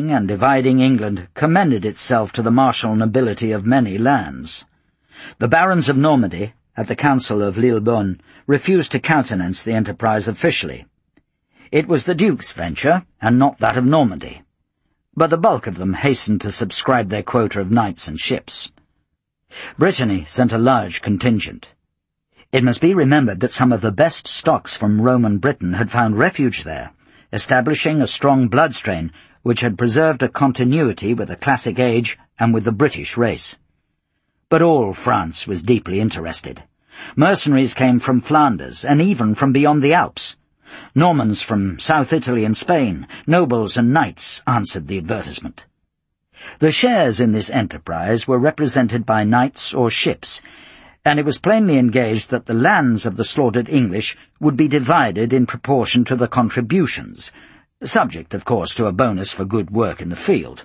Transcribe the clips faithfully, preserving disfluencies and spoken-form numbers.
and dividing England commended itself to the martial nobility of many lands. The barons of Normandy, at the Council of Lillebonne, refused to countenance the enterprise officially. It was the Duke's venture, and not that of Normandy. But the bulk of them hastened to subscribe their quota of knights and ships. Brittany sent a large contingent. It must be remembered that some of the best stocks from Roman Britain had found refuge there, establishing a strong blood strain which had preserved a continuity with the classic age and with the British race. But all France was deeply interested. Mercenaries came from Flanders, and even from beyond the Alps. Normans from South Italy and Spain, nobles and knights answered the advertisement. The shares in this enterprise were represented by knights or ships, and it was plainly engaged that the lands of the slaughtered English would be divided in proportion to the contributions, subject, of course, to a bonus for good work in the field.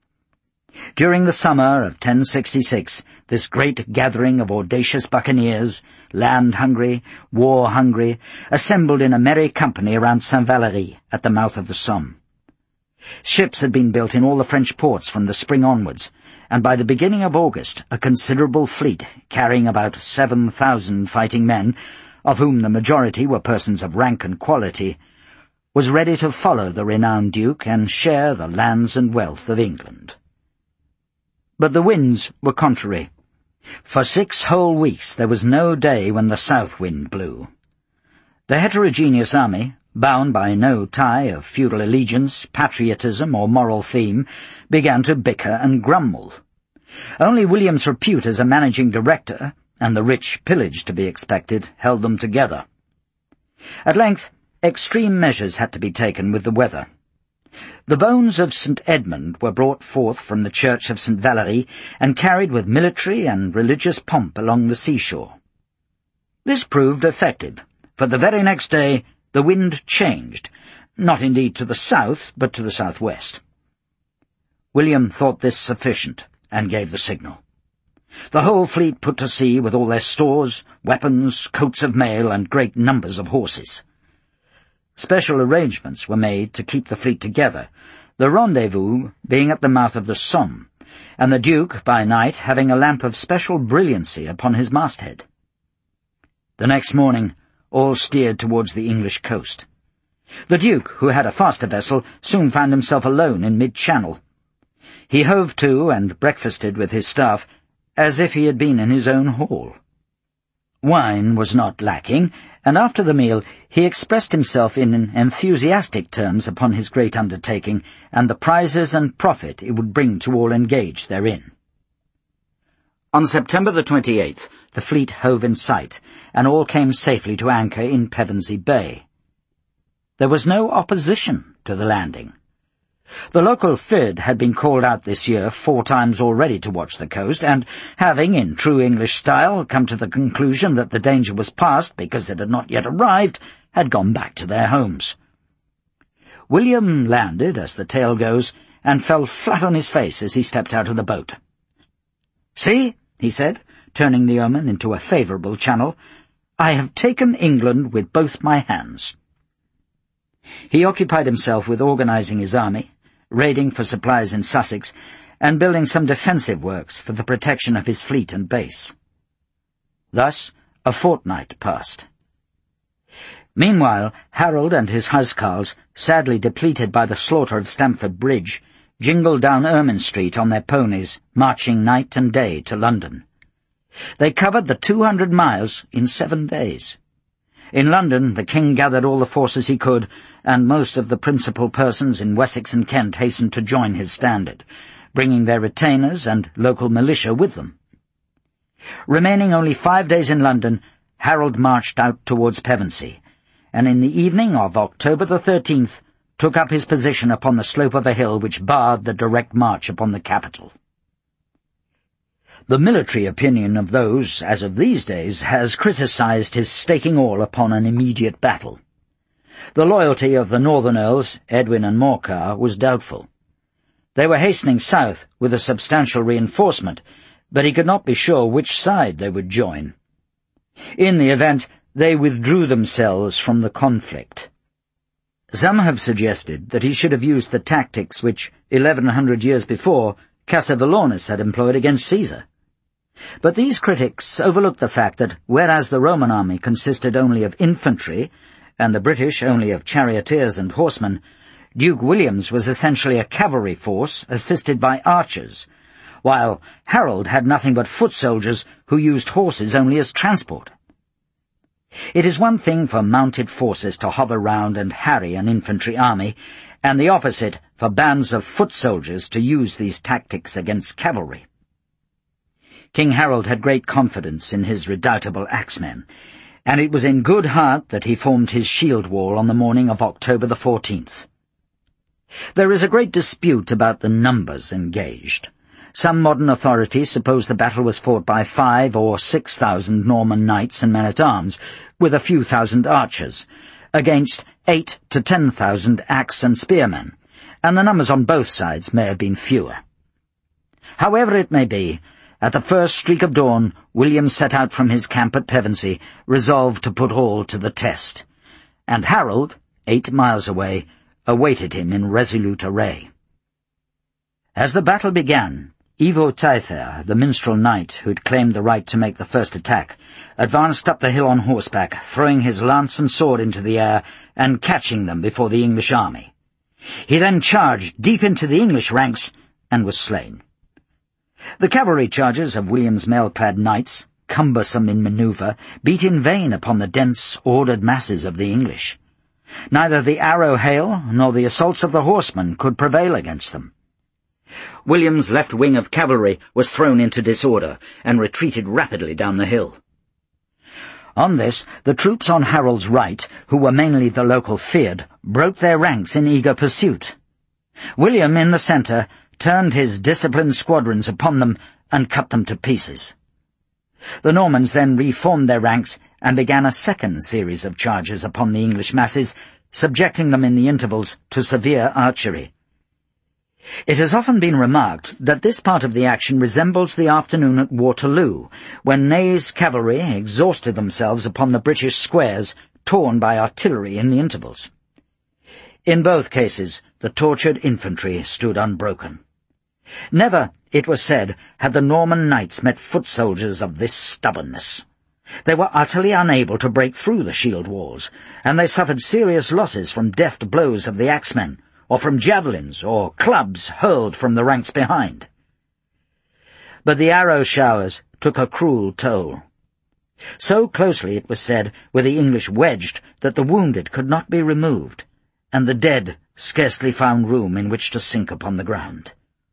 During the summer of ten sixty-six, this great gathering of audacious buccaneers, land-hungry, war-hungry, assembled in a merry company around Saint-Valery at the mouth of the Somme. Ships had been built in all the French ports from the spring onwards, and by the beginning of August a considerable fleet, carrying about seven thousand fighting men, of whom the majority were persons of rank and quality, was ready to follow the renowned Duke and share the lands and wealth of England. But the winds were contrary. For six whole weeks there was no day when the south wind blew. The heterogeneous army, bound by no tie of feudal allegiance, patriotism, or moral theme, began to bicker and grumble. Only William's repute as a managing director, and the rich pillage to be expected, held them together. At length, extreme measures had to be taken with the weather. The bones of Saint Edmund were brought forth from the church of Saint Valery and carried with military and religious pomp along the seashore. This proved effective, for the very next day the wind changed, not indeed to the south, but to the southwest. William thought this sufficient, and gave the signal. The whole fleet put to sea with all their stores, weapons, coats of mail, and great numbers of horses. Special arrangements were made to keep the fleet together, the rendezvous being at the mouth of the Somme, and the Duke, by night, having a lamp of special brilliancy upon his masthead. The next morning all steered towards the English coast. The Duke, who had a faster vessel, soon found himself alone in mid-channel. He hove to and breakfasted with his staff as if he had been in his own hall. Wine was not lacking, and after the meal he expressed himself in enthusiastic terms upon his great undertaking and the prizes and profit it would bring to all engaged therein. On September the twenty-eighth the fleet hove in sight, and all came safely to anchor in Pevensey Bay. There was no opposition to the landing. The local F I D had been called out this year four times already to watch the coast, and, having, in true English style, come to the conclusion that the danger was past because it had not yet arrived, had gone back to their homes. William landed, as the tale goes, and fell flat on his face as he stepped out of the boat. "See," he said, turning the Yeoman into a favourable channel, "I have taken England with both my hands." He occupied himself with organising his army, raiding for supplies in Sussex, and building some defensive works for the protection of his fleet and base. Thus a fortnight passed. Meanwhile, Harold and his housecarls, sadly depleted by the slaughter of Stamford Bridge, jingled down Ermine Street on their ponies, marching night and day to London. They covered the two hundred miles in seven days. In London the king gathered all the forces he could, and most of the principal persons in Wessex and Kent hastened to join his standard, bringing their retainers and local militia with them. Remaining only five days in London, Harold marched out towards Pevensey, and in the evening of October the thirteenth took up his position upon the slope of a hill which barred the direct march upon the capital. The military opinion of those, as of these days, has criticised his staking all upon an immediate battle. The loyalty of the northern earls, Edwin and Morcar, was doubtful. They were hastening south with a substantial reinforcement, but he could not be sure which side they would join. In the event, they withdrew themselves from the conflict. Some have suggested that he should have used the tactics which, eleven hundred years before, Cassivellaunus had employed against Caesar. But these critics overlook the fact that, whereas the Roman army consisted only of infantry, and the British only of charioteers and horsemen, Duke William's was essentially a cavalry force assisted by archers, while Harold had nothing but foot soldiers who used horses only as transport. It is one thing for mounted forces to hover round and harry an infantry army, and the opposite for bands of foot soldiers to use these tactics against cavalry. King Harold had great confidence in his redoubtable axemen, and it was in good heart that he formed his shield wall on the morning of October the fourteenth. There is a great dispute about the numbers engaged. Some modern authorities suppose the battle was fought by five or six thousand Norman knights and men-at-arms, with a few thousand archers, against eight to ten thousand axe and spearmen, and the numbers on both sides may have been fewer. However it may be, at the first streak of dawn, William set out from his camp at Pevensey, resolved to put all to the test, and Harold, eight miles away, awaited him in resolute array. As the battle began, Ivo Taither, the minstrel knight who had claimed the right to make the first attack, advanced up the hill on horseback, throwing his lance and sword into the air and catching them before the English army. He then charged deep into the English ranks and was slain. The cavalry charges of William's mail-clad knights, cumbersome in manoeuvre, beat in vain upon the dense, ordered masses of the English. Neither the arrow hail nor the assaults of the horsemen could prevail against them. William's left wing of cavalry was thrown into disorder and retreated rapidly down the hill. On this, the troops on Harold's right, who were mainly the local feared, broke their ranks in eager pursuit. William, in the centre, turned his disciplined squadrons upon them and cut them to pieces. The Normans then reformed their ranks and began a second series of charges upon the English masses, subjecting them in the intervals to severe archery. It has often been remarked that this part of the action resembles the afternoon at Waterloo, when Ney's cavalry exhausted themselves upon the British squares, torn by artillery in the intervals. In both cases, the tortured infantry stood unbroken. Never, it was said, had the Norman knights met foot soldiers of this stubbornness. They were utterly unable to break through the shield walls, and they suffered serious losses from deft blows of the axemen, or from javelins or clubs hurled from the ranks behind. But the arrow showers took a cruel toll. So closely, it was said, were the English wedged that the wounded could not be removed, and the dead scarcely found room in which to sink upon the ground.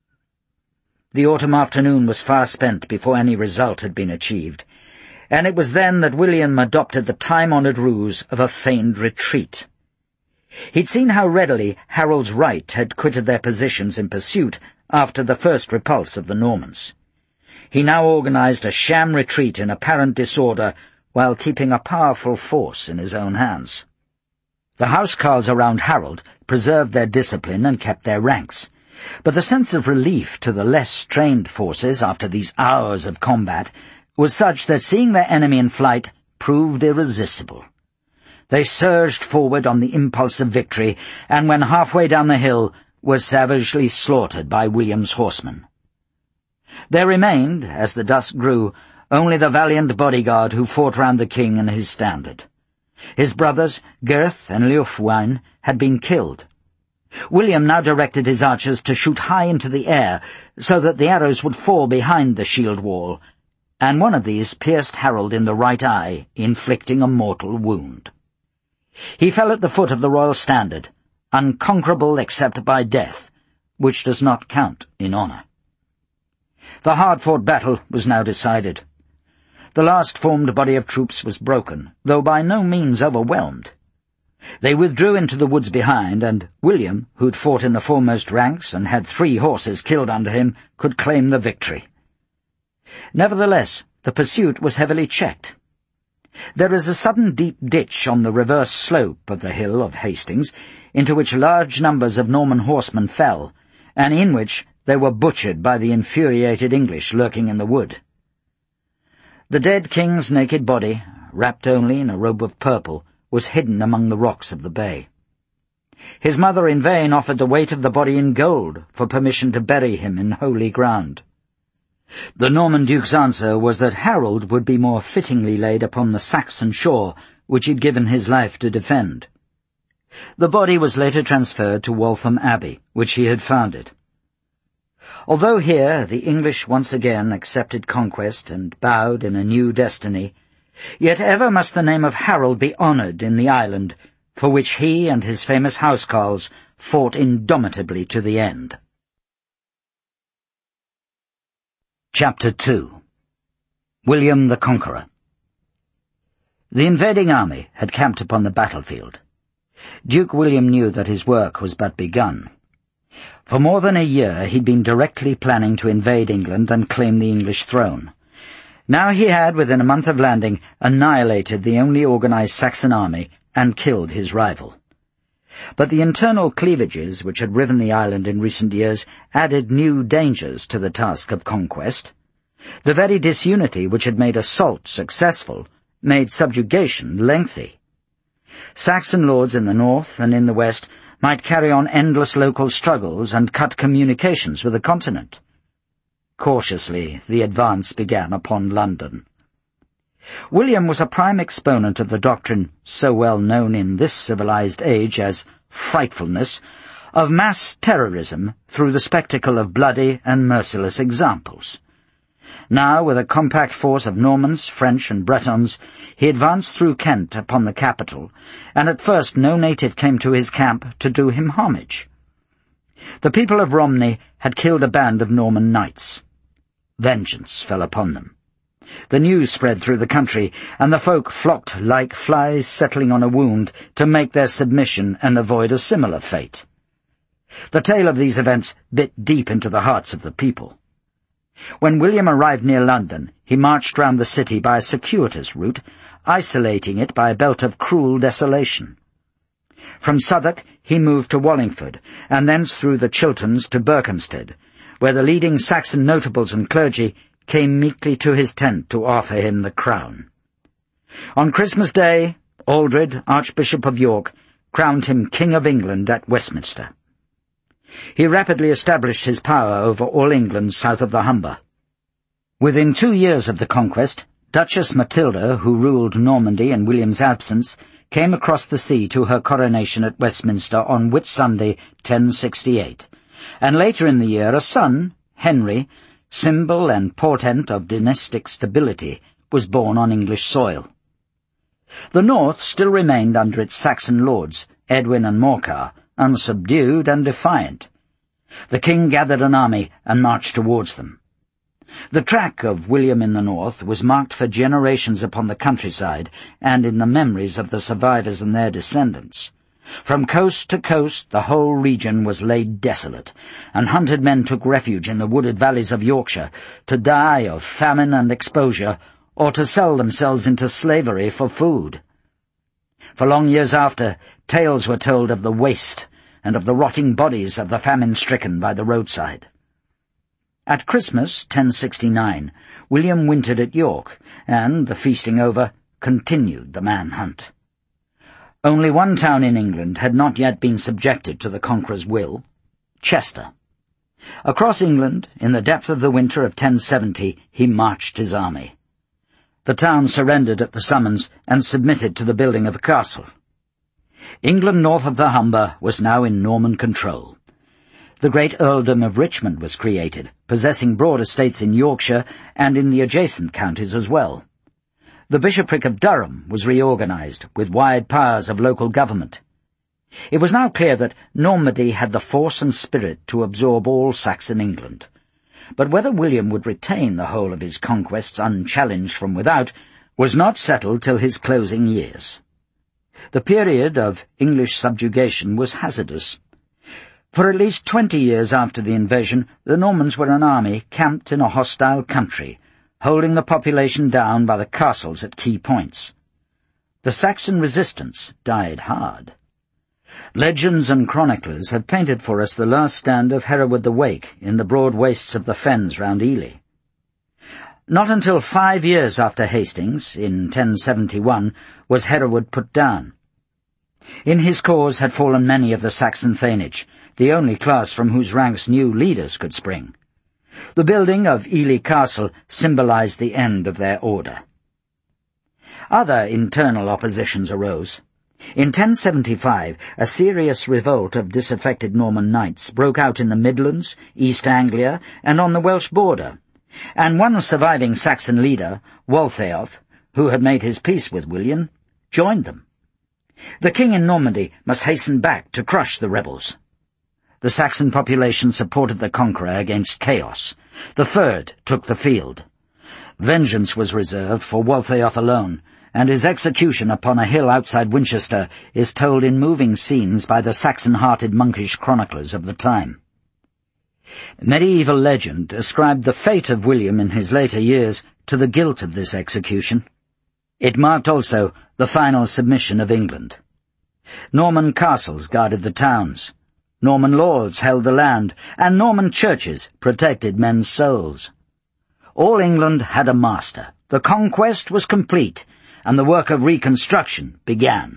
The autumn afternoon was far spent before any result had been achieved, and it was then that William adopted the time-honoured ruse of a feigned retreat. He'd seen how readily Harold's right had quitted their positions in pursuit after the first repulse of the Normans. He now organised a sham retreat in apparent disorder while keeping a powerful force in his own hands. The housecarls around Harold preserved their discipline and kept their ranks, but the sense of relief to the less trained forces after these hours of combat was such that seeing their enemy in flight proved irresistible. They surged forward on the impulse of victory, and when halfway down the hill, were savagely slaughtered by William's horsemen. There remained, as the dusk grew, only the valiant bodyguard who fought round the king and his standard. His brothers, Gurth and Leofwine, had been killed. William now directed his archers to shoot high into the air, so that the arrows would fall behind the shield wall, and one of these pierced Harold in the right eye, inflicting a mortal wound. He fell at the foot of the royal standard, unconquerable except by death, which does not count in honour. The hard-fought battle was now decided. The last formed body of troops was broken, though by no means overwhelmed. They withdrew into the woods behind, and William, who'd fought in the foremost ranks and had three horses killed under him, could claim the victory. Nevertheless, the pursuit was heavily checked. There is a sudden deep ditch on the reverse slope of the hill of Hastings, into which large numbers of Norman horsemen fell, and in which they were butchered by the infuriated English lurking in the wood. The dead king's naked body, wrapped only in a robe of purple, was hidden among the rocks of the bay. His mother in vain offered the weight of the body in gold for permission to bury him in holy ground. The Norman duke's answer was that Harold would be more fittingly laid upon the Saxon shore which he'd given his life to defend. The body was later transferred to Waltham Abbey, which he had founded. Although here the English once again accepted conquest and bowed in a new destiny, yet ever must the name of Harold be honoured in the island, for which he and his famous housecarls fought indomitably to the end. Chapter two. William the Conqueror. The invading army had camped upon the battlefield. Duke William knew that his work was but begun. For more than a year he'd been directly planning to invade England and claim the English throne. Now he had, within a month of landing, annihilated the only organized Saxon army and killed his rival. But the internal cleavages which had riven the island in recent years added new dangers to the task of conquest. The very disunity which had made assault successful made subjugation lengthy. Saxon lords in the north and in the west might carry on endless local struggles and cut communications with the continent. Cautiously, the advance began upon London. William was a prime exponent of the doctrine, so well known in this civilized age as frightfulness, of mass terrorism through the spectacle of bloody and merciless examples. Now, with a compact force of Normans, French, and Bretons, he advanced through Kent upon the capital, and at first no native came to his camp to do him homage. The people of Romney had killed a band of Norman knights. Vengeance fell upon them. The news spread through the country, and the folk flocked like flies settling on a wound to make their submission and avoid a similar fate. The tale of these events bit deep into the hearts of the people. When William arrived near London, he marched round the city by a circuitous route, isolating it by a belt of cruel desolation. From Southwark he moved to Wallingford, and thence through the Chilterns to Berkhamsted, where the leading Saxon notables and clergy came meekly to his tent to offer him the crown. On Christmas Day, Aldred, Archbishop of York, crowned him King of England at Westminster. He rapidly established his power over all England south of the Humber. Within two years of the conquest, Duchess Matilda, who ruled Normandy in William's absence, came across the sea to her coronation at Westminster on Whitsunday, ten sixty-eight, and later in the year a son, Henry, symbol and portent of dynastic stability, was born on English soil. The north still remained under its Saxon lords, Edwin and Morcar, unsubdued and defiant. The king gathered an army and marched towards them. The track of William in the north was marked for generations upon the countryside and in the memories of the survivors and their descendants. From coast to coast the whole region was laid desolate, and hunted men took refuge in the wooded valleys of Yorkshire to die of famine and exposure, or to sell themselves into slavery for food. For long years after, tales were told of the waste and of the rotting bodies of the famine-stricken by the roadside. At Christmas, ten sixty-nine, William wintered at York, and, the feasting over, continued the man-hunt. Only one town in England had not yet been subjected to the conqueror's will: Chester. Across England, in the depth of the winter of ten seventy, he marched his army. The town surrendered at the summons and submitted to the building of a castle. England north of the Humber was now in Norman control. The great earldom of Richmond was created, possessing broad estates in Yorkshire and in the adjacent counties as well. The bishopric of Durham was reorganized, with wide powers of local government. It was now clear that Normandy had the force and spirit to absorb all Saxon England. But whether William would retain the whole of his conquests unchallenged from without was not settled till his closing years. The period of English subjugation was hazardous. For at least twenty years after the invasion, the Normans were an army camped in a hostile country, holding the population down by the castles at key points. The Saxon resistance died hard. Legends and chroniclers have painted for us the last stand of Hereward the Wake in the broad wastes of the fens round Ely. Not until five years after Hastings, in ten seventy-one, was Hereward put down. In his cause had fallen many of the Saxon thanage, the only class from whose ranks new leaders could spring. The building of Ely Castle symbolized the end of their order. Other internal oppositions arose. In ten seventy-five, a serious revolt of disaffected Norman knights broke out in the Midlands, East Anglia, and on the Welsh border, and one surviving Saxon leader, Waltheof, who had made his peace with William, joined them. The king in Normandy must hasten back to crush the rebels. The Saxon population supported the conqueror against chaos. The Fyrd took the field. Vengeance was reserved for Waltheof alone, and his execution upon a hill outside Winchester is told in moving scenes by the Saxon-hearted monkish chroniclers of the time. Medieval legend ascribed the fate of William in his later years to the guilt of this execution. It marked also the final submission of England. Norman castles guarded the towns, Norman lords held the land, and Norman churches protected men's souls. All England had a master. The conquest was complete, and the work of reconstruction began.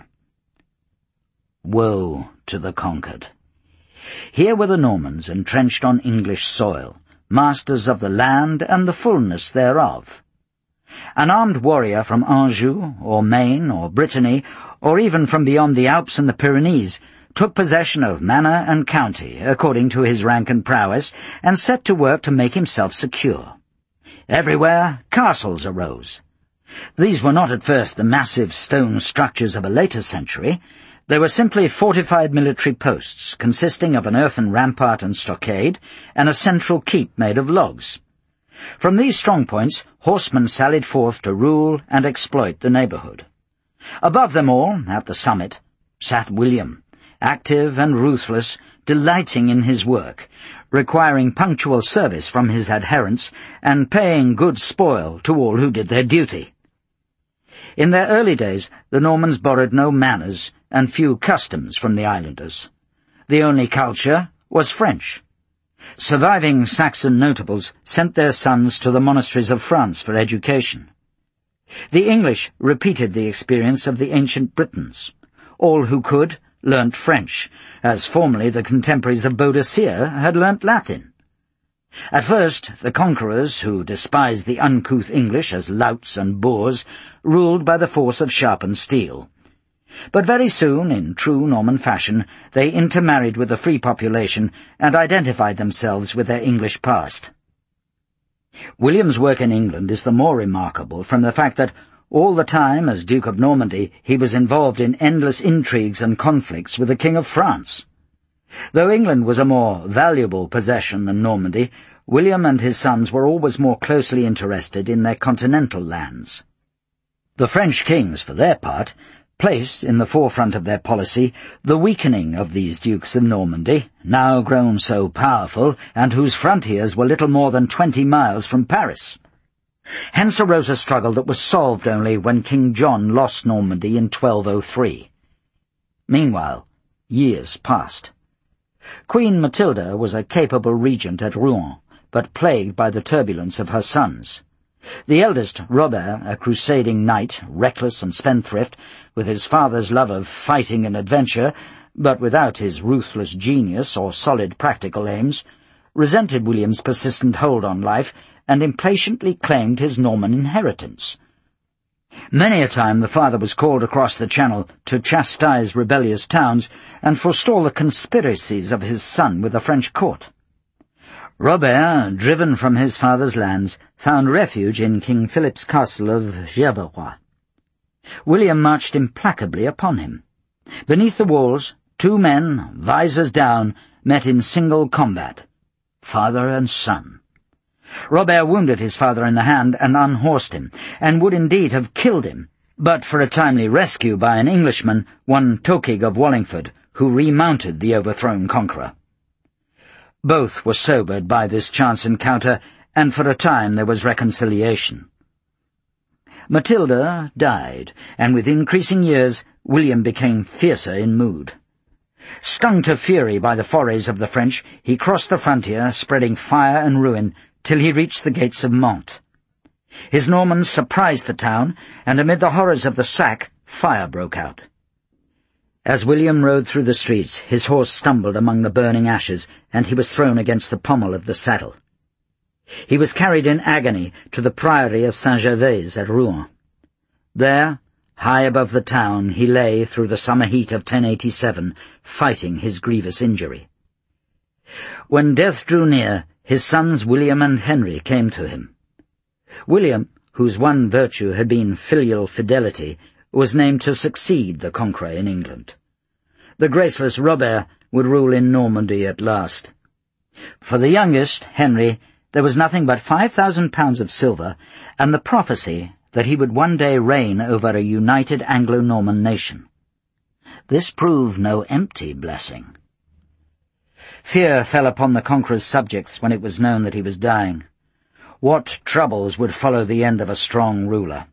Woe to the conquered! Here were the Normans entrenched on English soil, masters of the land and the fullness thereof. An armed warrior from Anjou, or Maine, or Brittany, or even from beyond the Alps and the Pyrenees, took possession of manor and county, according to his rank and prowess, and set to work to make himself secure. Everywhere castles arose. These were not at first the massive stone structures of a later century. They were simply fortified military posts, consisting of an earthen rampart and stockade, and a central keep made of logs. From these strongpoints, horsemen sallied forth to rule and exploit the neighbourhood. Above them all, at the summit, sat William, active and ruthless, delighting in his work, requiring punctual service from his adherents, and paying good spoil to all who did their duty. In their early days, the Normans borrowed no manners and few customs from the islanders. The only culture was French. Surviving Saxon notables sent their sons to the monasteries of France for education. The English repeated the experience of the ancient Britons. All who could learnt French, as formerly the contemporaries of Boadicea had learnt Latin. At first, the conquerors, who despised the uncouth English as louts and boors, ruled by the force of sharpened steel. But very soon, in true Norman fashion, they intermarried with the free population and identified themselves with their English past. William's work in England is the more remarkable from the fact that all the time, as Duke of Normandy, he was involved in endless intrigues and conflicts with the King of France. Though England was a more valuable possession than Normandy, William and his sons were always more closely interested in their continental lands. The French kings, for their part, placed in the forefront of their policy the weakening of these dukes of Normandy, now grown so powerful, and whose frontiers were little more than twenty miles from Paris. Hence arose a struggle that was solved only when King John lost Normandy in twelve oh three. Meanwhile, years passed. Queen Matilda was a capable regent at Rouen, but plagued by the turbulence of her sons. The eldest, Robert, a crusading knight, reckless and spendthrift, with his father's love of fighting and adventure, but without his ruthless genius or solid practical aims, resented William's persistent hold on life and impatiently claimed his Norman inheritance. Many a time the father was called across the Channel to chastise rebellious towns and forestall the conspiracies of his son with the French court. Robert, driven from his father's lands, found refuge in King Philip's castle of Gerberoy. William marched implacably upon him. Beneath the walls, two men, visors down, met in single combat, father and son. Robert wounded his father in the hand and unhorsed him, and would indeed have killed him, but for a timely rescue by an Englishman, one Tokig of Wallingford, who remounted the overthrown conqueror. Both were sobered by this chance encounter, and for a time there was reconciliation. Matilda died, and with increasing years William became fiercer in mood. Stung to fury by the forays of the French, he crossed the frontier, spreading fire and ruin, till he reached the gates of Mantes. His Normans surprised the town, and amid the horrors of the sack, fire broke out. As William rode through the streets, his horse stumbled among the burning ashes, and he was thrown against the pommel of the saddle. He was carried in agony to the priory of Saint-Gervais at Rouen. There, high above the town, he lay through the summer heat of ten eighty-seven, fighting his grievous injury. When death drew near, his sons William and Henry came to him. William, whose one virtue had been filial fidelity, was named to succeed the conqueror in England. The graceless Robert would rule in Normandy at last. For the youngest, Henry, there was nothing but five thousand pounds of silver and the prophecy that he would one day reign over a united Anglo-Norman nation. This proved no empty blessing. Fear fell upon the conqueror's subjects when it was known that he was dying. What troubles would follow the end of a strong ruler?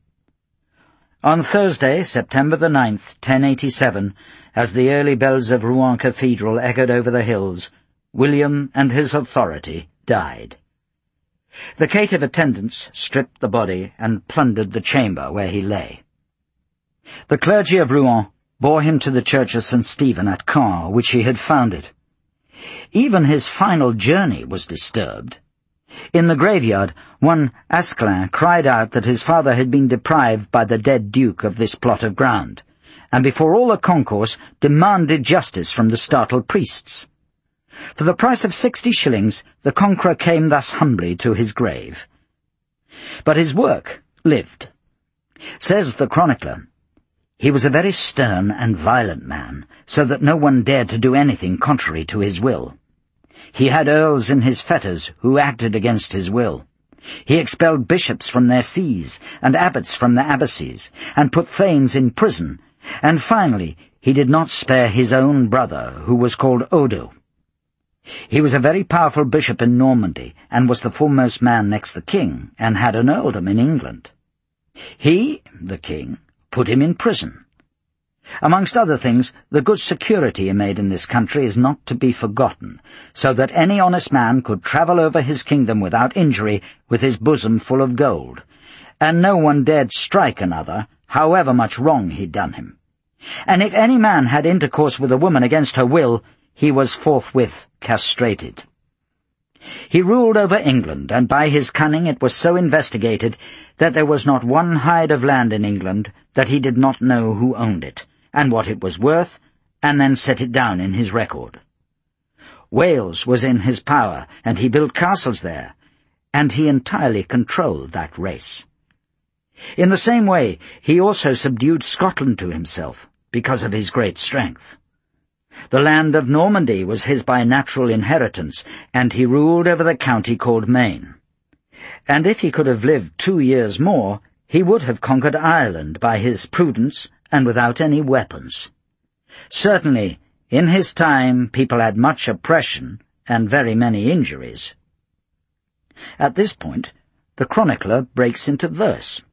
On Thursday, September the ninth, ten eighty-seven, as the early bells of Rouen Cathedral echoed over the hills, William and his authority died. The caitiff attendants stripped the body and plundered the chamber where he lay. The clergy of Rouen bore him to the church of Saint Stephen at Caen, which he had founded. Even his final journey was disturbed. In the graveyard, one Asclin cried out that his father had been deprived by the dead duke of this plot of ground, and before all the concourse demanded justice from the startled priests. For the price of sixty shillings, the conqueror came thus humbly to his grave. But his work lived. Says the chronicler, "He was a very stern and violent man, so that no one dared to do anything contrary to his will. He had earls in his fetters who acted against his will. He expelled bishops from their sees, and abbots from their abbacies, and put thanes in prison, and finally he did not spare his own brother, who was called Odo. He was a very powerful bishop in Normandy, and was the foremost man next the king, and had an earldom in England. He, the king, put him in prison. Amongst other things, the good security he made in this country is not to be forgotten, so that any honest man could travel over his kingdom without injury with his bosom full of gold, and no one dared strike another, however much wrong he'd done him. And if any man had intercourse with a woman against her will, he was forthwith castrated. He ruled over England, and by his cunning it was so investigated that there was not one hide of land in England that he did not know who owned it, and what it was worth, and then set it down in his record. Wales was in his power, and he built castles there, and he entirely controlled that race. In the same way, he also subdued Scotland to himself, because of his great strength. The land of Normandy was his by natural inheritance, and he ruled over the county called Maine. And if he could have lived two years more, he would have conquered Ireland by his prudence and without any weapons. Certainly, in his time, people had much oppression and very many injuries. At this point, the chronicler breaks into verse.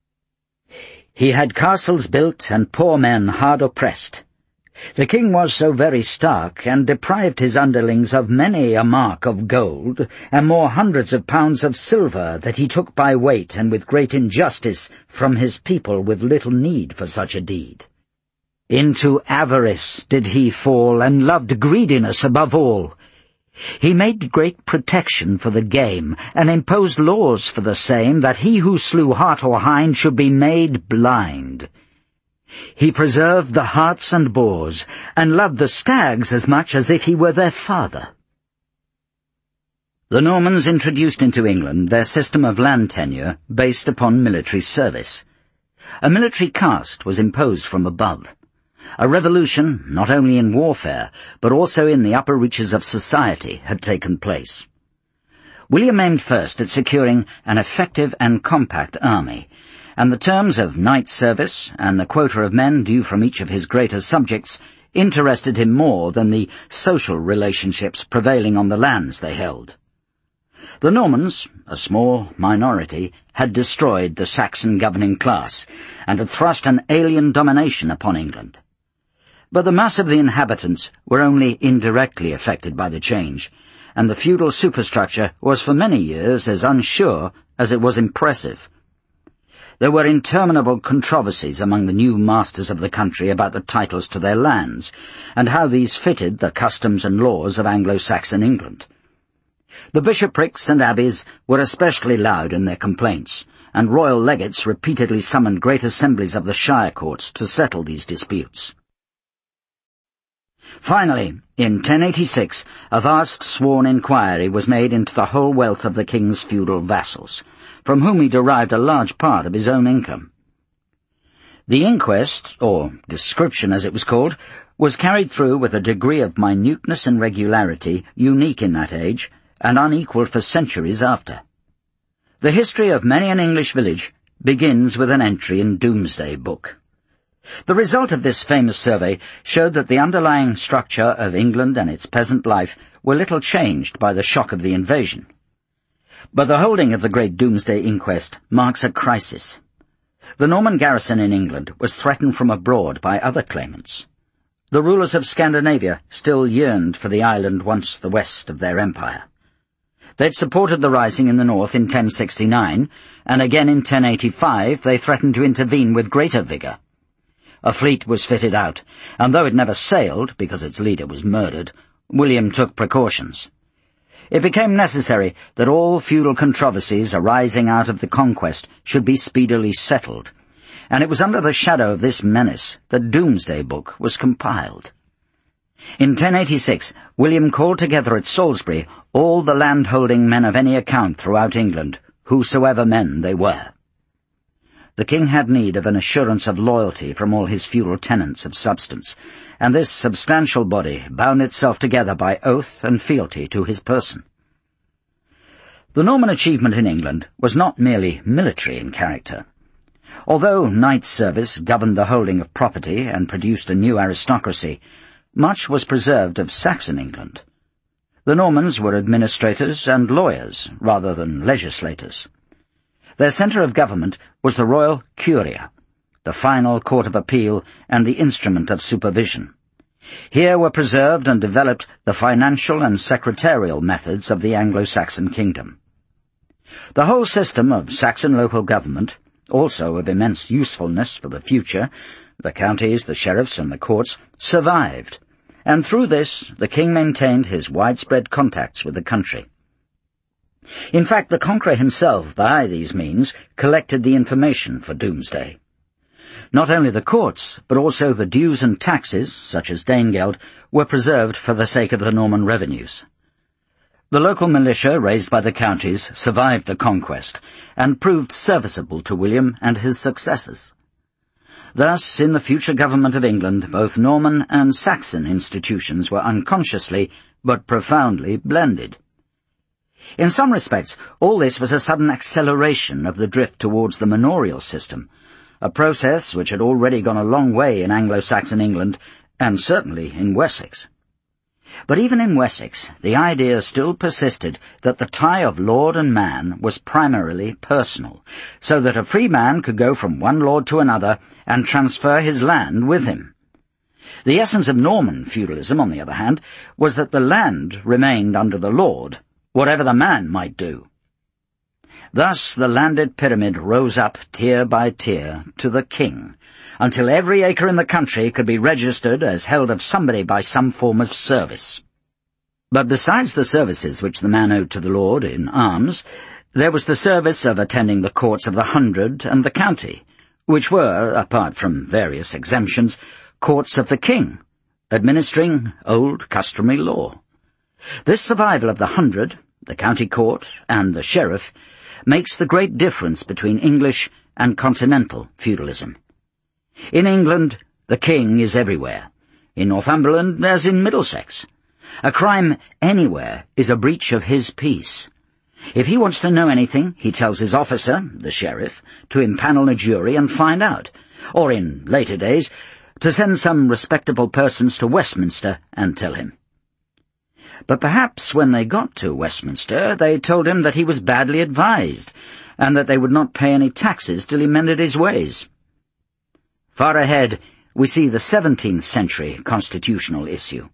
He had castles built and poor men hard oppressed. The king was so very stark, and deprived his underlings of many a mark of gold, and more hundreds of pounds of silver that he took by weight and with great injustice from his people with little need for such a deed. Into avarice did he fall, and loved greediness above all. He made great protection for the game, and imposed laws for the same, that he who slew hart or hind should be made blind. He preserved the harts and boars, and loved the stags as much as if he were their father. The Normans introduced into England their system of land tenure based upon military service. A military caste was imposed from above. A revolution, not only in warfare, but also in the upper reaches of society, had taken place. William aimed first at securing an effective and compact army, and the terms of knight service and the quota of men due from each of his greater subjects interested him more than the social relationships prevailing on the lands they held. The Normans, a small minority, had destroyed the Saxon governing class, and had thrust an alien domination upon England. But the mass of the inhabitants were only indirectly affected by the change, and the feudal superstructure was for many years as unsure as it was impressive. there were interminable controversies among the new masters of the country about the titles to their lands, and how these fitted the customs and laws of Anglo-Saxon England. The bishoprics and abbeys were especially loud in their complaints, and royal legates repeatedly summoned great assemblies of the shire courts to settle these disputes. Finally, in ten eighty-six, a vast sworn inquiry was made into the whole wealth of the king's feudal vassals, from whom he derived a large part of his own income. The inquest, or description as it was called, was carried through with a degree of minuteness and regularity unique in that age, and unequalled for centuries after. The history of many an English village begins with an entry in Domesday Book. The result of this famous survey showed that the underlying structure of England and its peasant life were little changed by the shock of the invasion. But the holding of the great Domesday Inquest marks a crisis. The Norman garrison in England was threatened from abroad by other claimants. The rulers of Scandinavia still yearned for the island once the west of their empire. They'd supported the rising in the north in ten sixty-nine, and again in ten eighty-five they threatened to intervene with greater vigour. A fleet was fitted out, and though it never sailed, because its leader was murdered, William took precautions. It became necessary that all feudal controversies arising out of the conquest should be speedily settled, and it was under the shadow of this menace that Domesday Book was compiled. In ten eighty-six, William called together at Salisbury all the landholding men of any account throughout England, whosoever men they were. The king had need of an assurance of loyalty from all his feudal tenants of substance, and this substantial body bound itself together by oath and fealty to his person. The Norman achievement in England was not merely military in character. Although knight service governed the holding of property and produced a new aristocracy, much was preserved of Saxon England. The Normans were administrators and lawyers rather than legislators. Their centre of government was the royal curia, the final court of appeal and the instrument of supervision. Here were preserved and developed the financial and secretarial methods of the Anglo-Saxon kingdom. The whole system of Saxon local government, also of immense usefulness for the future, the counties, the sheriffs, and the courts, survived, and through this the king maintained his widespread contacts with the country. In fact, the conqueror himself, by these means, collected the information for Domesday. Not only the courts, but also the dues and taxes, such as Danegeld, were preserved for the sake of the Norman revenues. The local militia raised by the counties survived the conquest, and proved serviceable to William and his successors. Thus, in the future government of England, both Norman and Saxon institutions were unconsciously, but profoundly, blended. In some respects, all this was a sudden acceleration of the drift towards the manorial system, a process which had already gone a long way in Anglo-Saxon England, and certainly in Wessex. But even in Wessex, the idea still persisted that the tie of lord and man was primarily personal, so that a free man could go from one lord to another and transfer his land with him. The essence of Norman feudalism, on the other hand, was that the land remained under the lord, whatever the man might do. Thus the landed pyramid rose up tier by tier to the king, until every acre in the country could be registered as held of somebody by some form of service. But besides the services which the man owed to the lord in arms, there was the service of attending the courts of the hundred and the county, which were, apart from various exemptions, courts of the king, administering old customary law. This survival of the hundred, the county court, and the sheriff makes the great difference between English and continental feudalism. In England, the king is everywhere. In Northumberland, as in Middlesex. A crime anywhere is a breach of his peace. If he wants to know anything, he tells his officer, the sheriff, to impanel a jury and find out, or in later days, to send some respectable persons to Westminster and tell him. But perhaps when they got to Westminster, they told him that he was badly advised, and that they would not pay any taxes till he mended his ways. Far ahead, we see the seventeenth century constitutional issue.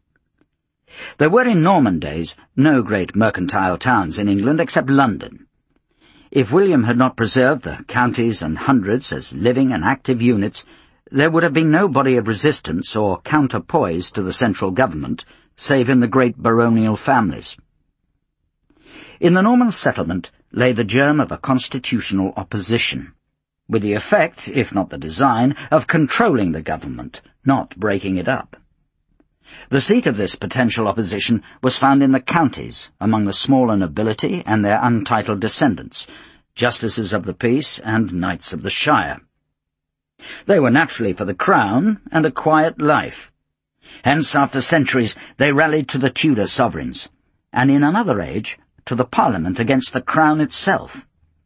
There were in Norman days no great mercantile towns in England except London. If William had not preserved the counties and hundreds as living and active units, there would have been no body of resistance or counterpoise to the central government, save in the great baronial families. In the Norman settlement lay the germ of a constitutional opposition, with the effect, if not the design, of controlling the government, not breaking it up. The seat of this potential opposition was found in the counties, among the smaller nobility and their untitled descendants, justices of the peace and knights of the shire. They were naturally for the crown and a quiet life. Hence, after centuries, they rallied to the Tudor sovereigns, and in another age, to the Parliament against the crown itself.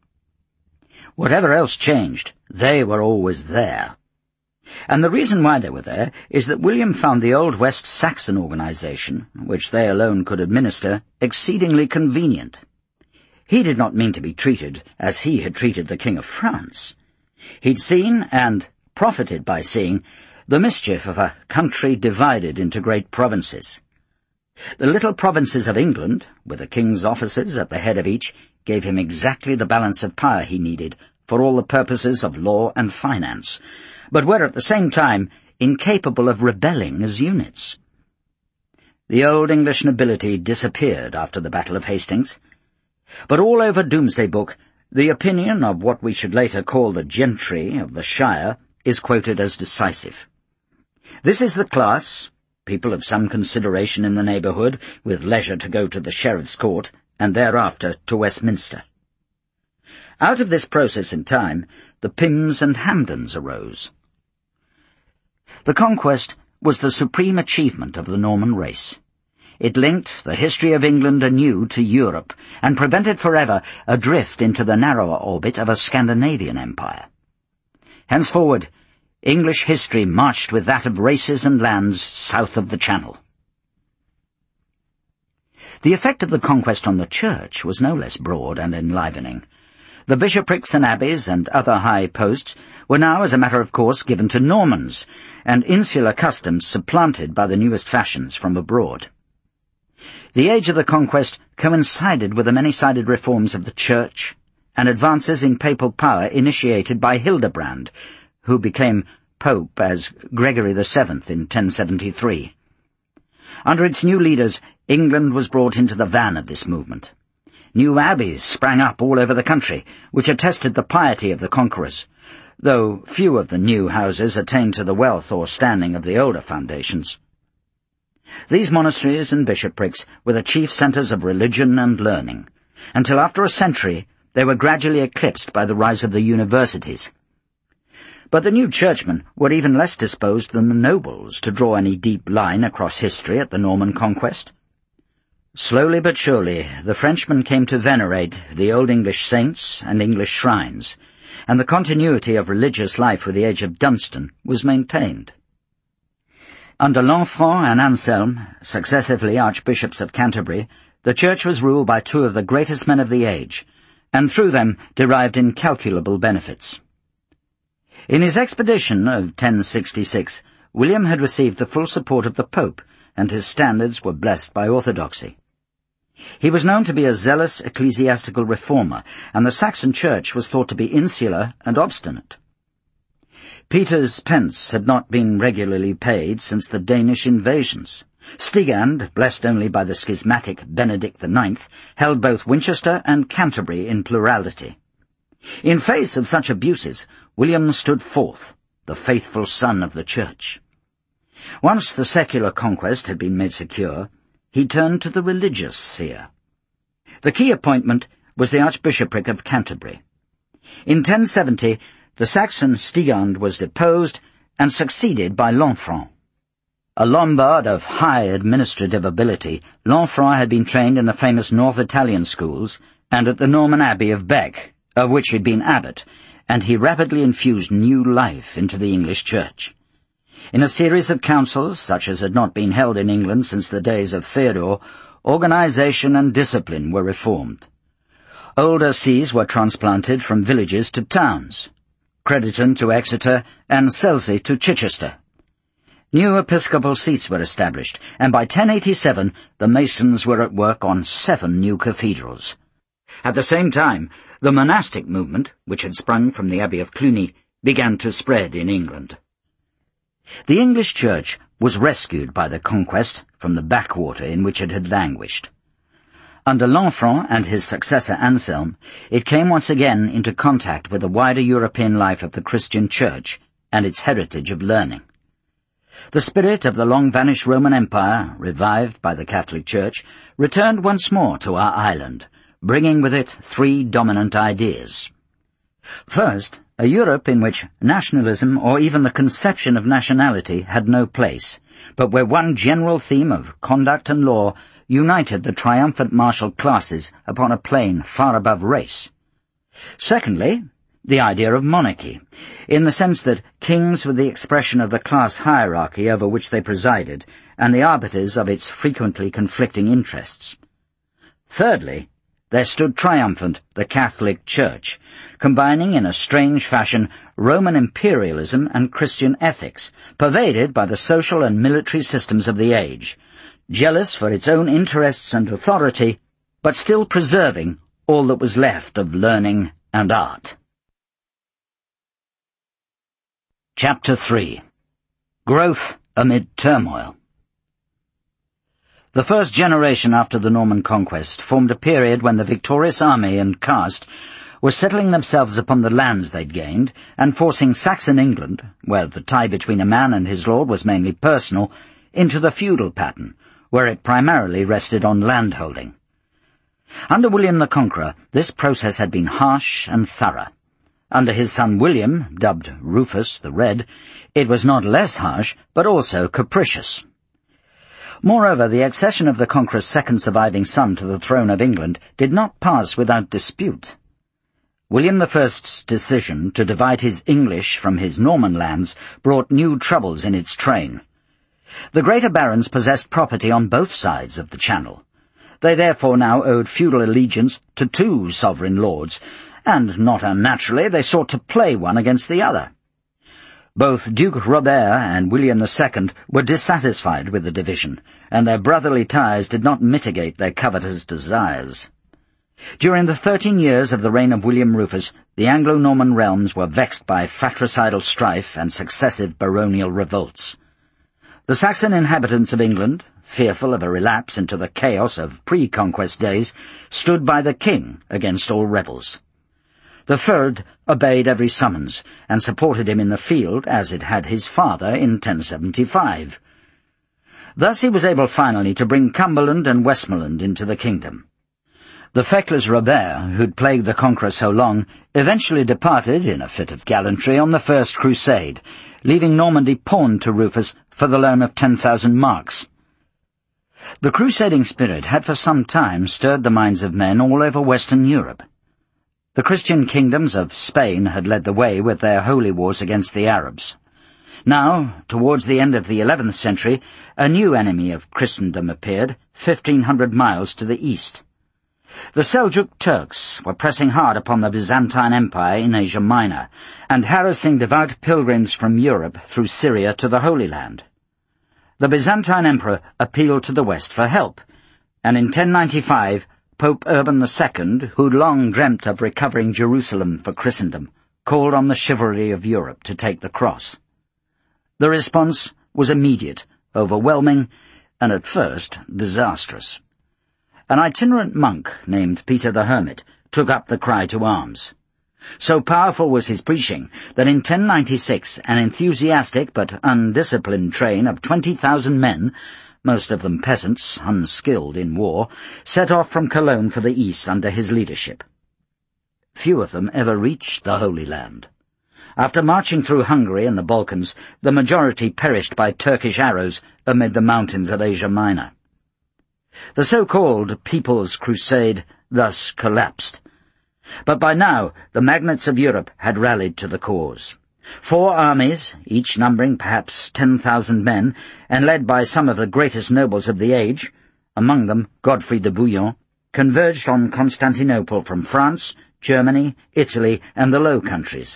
Whatever else changed, they were always there. And the reason why they were there is that William found the old West Saxon organisation, which they alone could administer, exceedingly convenient. He did not mean to be treated as he had treated the King of France. He'd seen, and profited by seeing, the mischief of a country divided into great provinces. The little provinces of England, with the king's officers at the head of each, gave him exactly the balance of power he needed for all the purposes of law and finance, but were at the same time incapable of rebelling as units. The old English nobility disappeared after the Battle of Hastings, but all over Domesday Book the opinion of what we should later call the gentry of the shire is quoted as decisive. This is the class, people of some consideration in the neighbourhood, with leisure to go to the sheriff's court, and thereafter to Westminster. Out of this process in time, the Pyms and Hampdens arose. The conquest was the supreme achievement of the Norman race. It linked the history of England anew to Europe, and prevented forever a drift into the narrower orbit of a Scandinavian empire. Henceforward, English history marched with that of races and lands south of the Channel. The effect of the conquest on the Church was no less broad and enlivening. The bishoprics and abbeys and other high posts were now, as a matter of course, given to Normans, and insular customs supplanted by the newest fashions from abroad. The age of the conquest coincided with the many-sided reforms of the Church and advances in papal power initiated by Hildebrand, who became Pope as Gregory the Seventh in ten seventy-three. Under its new leaders, England was brought into the van of this movement. New abbeys sprang up all over the country, which attested the piety of the conquerors, though few of the new houses attained to the wealth or standing of the older foundations. These monasteries and bishoprics were the chief centres of religion and learning, until after a century they were gradually eclipsed by the rise of the universities. But the new churchmen were even less disposed than the nobles to draw any deep line across history at the Norman conquest. Slowly but surely the Frenchmen came to venerate the old English saints and English shrines, and the continuity of religious life with the age of Dunstan was maintained. Under Lanfranc and Anselm, successively Archbishops of Canterbury, the Church was ruled by two of the greatest men of the age, and through them derived incalculable benefits. In his expedition of ten sixty-six, William had received the full support of the Pope, and his standards were blessed by orthodoxy. He was known to be a zealous ecclesiastical reformer, and the Saxon Church was thought to be insular and obstinate. Peter's pence had not been regularly paid since the Danish invasions. Stigand, blessed only by the schismatic Benedict the Ninth, held both Winchester and Canterbury in plurality. In face of such abuses, William stood forth, the faithful son of the Church. Once the secular conquest had been made secure, he turned to the religious sphere. The key appointment was the Archbishopric of Canterbury. In ten seventy, the Saxon Stigand was deposed and succeeded by Lanfranc. A Lombard of high administrative ability, Lanfranc had been trained in the famous North Italian schools and at the Norman Abbey of Bec, of which he had been abbot, and he rapidly infused new life into the English Church. In a series of councils, such as had not been held in England since the days of Theodore, organization and discipline were reformed. Older sees were transplanted from villages to towns, Crediton to Exeter, and Selsey to Chichester. New episcopal seats were established, and by ten eighty-seven the Masons were at work on seven new cathedrals. At the same time, the monastic movement, which had sprung from the Abbey of Cluny, began to spread in England. The English Church was rescued by the conquest from the backwater in which it had languished. Under Lanfranc and his successor Anselm, it came once again into contact with the wider European life of the Christian Church and its heritage of learning. The spirit of the long-vanished Roman Empire, revived by the Catholic Church, returned once more to our island, bringing with it three dominant ideas. First, a Europe in which nationalism or even the conception of nationality had no place, but where one general theme of conduct and law united the triumphant martial classes upon a plane far above race. Secondly, the idea of monarchy, in the sense that kings were the expression of the class hierarchy over which they presided, and the arbiters of its frequently conflicting interests. Thirdly, there stood triumphant the Catholic Church, combining in a strange fashion Roman imperialism and Christian ethics, pervaded by the social and military systems of the age, jealous for its own interests and authority, but still preserving all that was left of learning and art. Chapter three. Growth amid Turmoil. The first generation after the Norman conquest formed a period when the victorious army and caste were settling themselves upon the lands they'd gained and forcing Saxon England, where the tie between a man and his lord was mainly personal, into the feudal pattern, where it primarily rested on landholding. Under William the Conqueror, this process had been harsh and thorough. Under his son William, dubbed Rufus the Red, it was not less harsh, but also capricious. Moreover, the accession of the Conqueror's second surviving son to the throne of England did not pass without dispute. William the First's decision to divide his English from his Norman lands brought new troubles in its train. The greater barons possessed property on both sides of the Channel. They therefore now owed feudal allegiance to two sovereign lords, and not unnaturally they sought to play one against the other. Both Duke Robert and William the Second were dissatisfied with the division, and their brotherly ties did not mitigate their covetous desires. During the thirteen years of the reign of William Rufus, the Anglo-Norman realms were vexed by fratricidal strife and successive baronial revolts. The Saxon inhabitants of England, fearful of a relapse into the chaos of pre-conquest days, stood by the king against all rebels. The Fyrd obeyed every summons, and supported him in the field as it had his father in ten seventy-five. Thus he was able finally to bring Cumberland and Westmoreland into the kingdom. The feckless Robert, who'd plagued the Conqueror so long, eventually departed in a fit of gallantry on the First Crusade, leaving Normandy pawned to Rufus for the loan of ten thousand marks. The crusading spirit had for some time stirred the minds of men all over Western Europe. The Christian kingdoms of Spain had led the way with their holy wars against the Arabs. Now, towards the end of the eleventh century, a new enemy of Christendom appeared, fifteen hundred miles to the east. The Seljuk Turks were pressing hard upon the Byzantine Empire in Asia Minor, and harassing devout pilgrims from Europe through Syria to the Holy Land. The Byzantine Emperor appealed to the West for help, and in ten ninety-five, Pope Urban the Second, who'd long dreamt of recovering Jerusalem for Christendom, called on the chivalry of Europe to take the cross. The response was immediate, overwhelming, and at first disastrous. An itinerant monk named Peter the Hermit took up the cry to arms. So powerful was his preaching that in ten ninety-six an enthusiastic but undisciplined train of twenty thousand men, most of them peasants, unskilled in war, set off from Cologne for the east under his leadership. Few of them ever reached the Holy Land. After marching through Hungary and the Balkans, the majority perished by Turkish arrows amid the mountains of Asia Minor. The so-called People's Crusade thus collapsed. But by now the magnates of Europe had rallied to the cause. Four armies, each numbering perhaps ten thousand men, and led by some of the greatest nobles of the age, among them Godfrey de Bouillon, converged on Constantinople from France, Germany, Italy, and the Low Countries.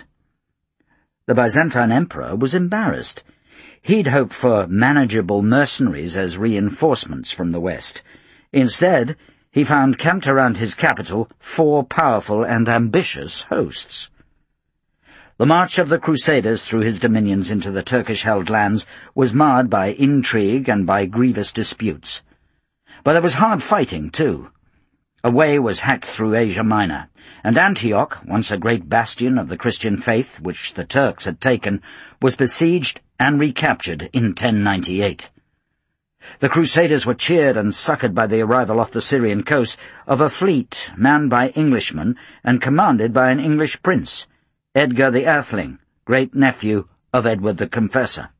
The Byzantine Emperor was embarrassed. He'd hoped for manageable mercenaries as reinforcements from the West. Instead, he found camped around his capital four powerful and ambitious hosts. The march of the Crusaders through his dominions into the Turkish-held lands was marred by intrigue and by grievous disputes. But there was hard fighting, too. A way was hacked through Asia Minor, and Antioch, once a great bastion of the Christian faith which the Turks had taken, was besieged and recaptured in ten ninety-eight. The Crusaders were cheered and succoured by the arrival off the Syrian coast of a fleet manned by Englishmen and commanded by an English prince, Edgar the Earthling, great-nephew of Edward the Confessor.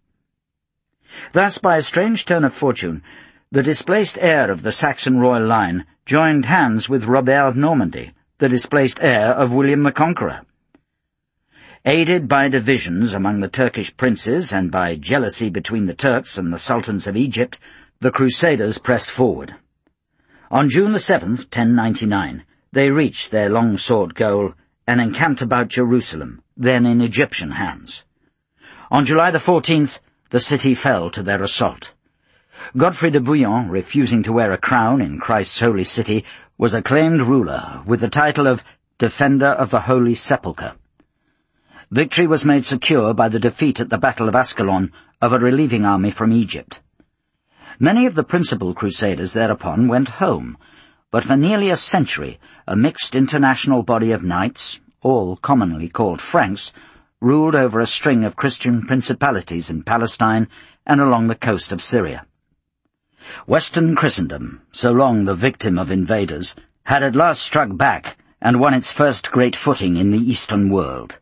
Thus, by a strange turn of fortune, the displaced heir of the Saxon royal line joined hands with Robert of Normandy, the displaced heir of William the Conqueror. Aided by divisions among the Turkish princes and by jealousy between the Turks and the sultans of Egypt, the Crusaders pressed forward. On June the seventh, ten ninety-nine, they reached their long-sought goal and encamped about Jerusalem, then in Egyptian hands. On July the fourteenth, the city fell to their assault. Godfrey de Bouillon, refusing to wear a crown in Christ's holy city, was acclaimed ruler with the title of Defender of the Holy Sepulchre. Victory was made secure by the defeat at the Battle of Ascalon of a relieving army from Egypt. Many of the principal crusaders thereupon went home, but for nearly a century a mixed international body of knights, all commonly called Franks, ruled over a string of Christian principalities in Palestine and along the coast of Syria. Western Christendom, so long the victim of invaders, had at last struck back and won its first great footing in the Eastern world.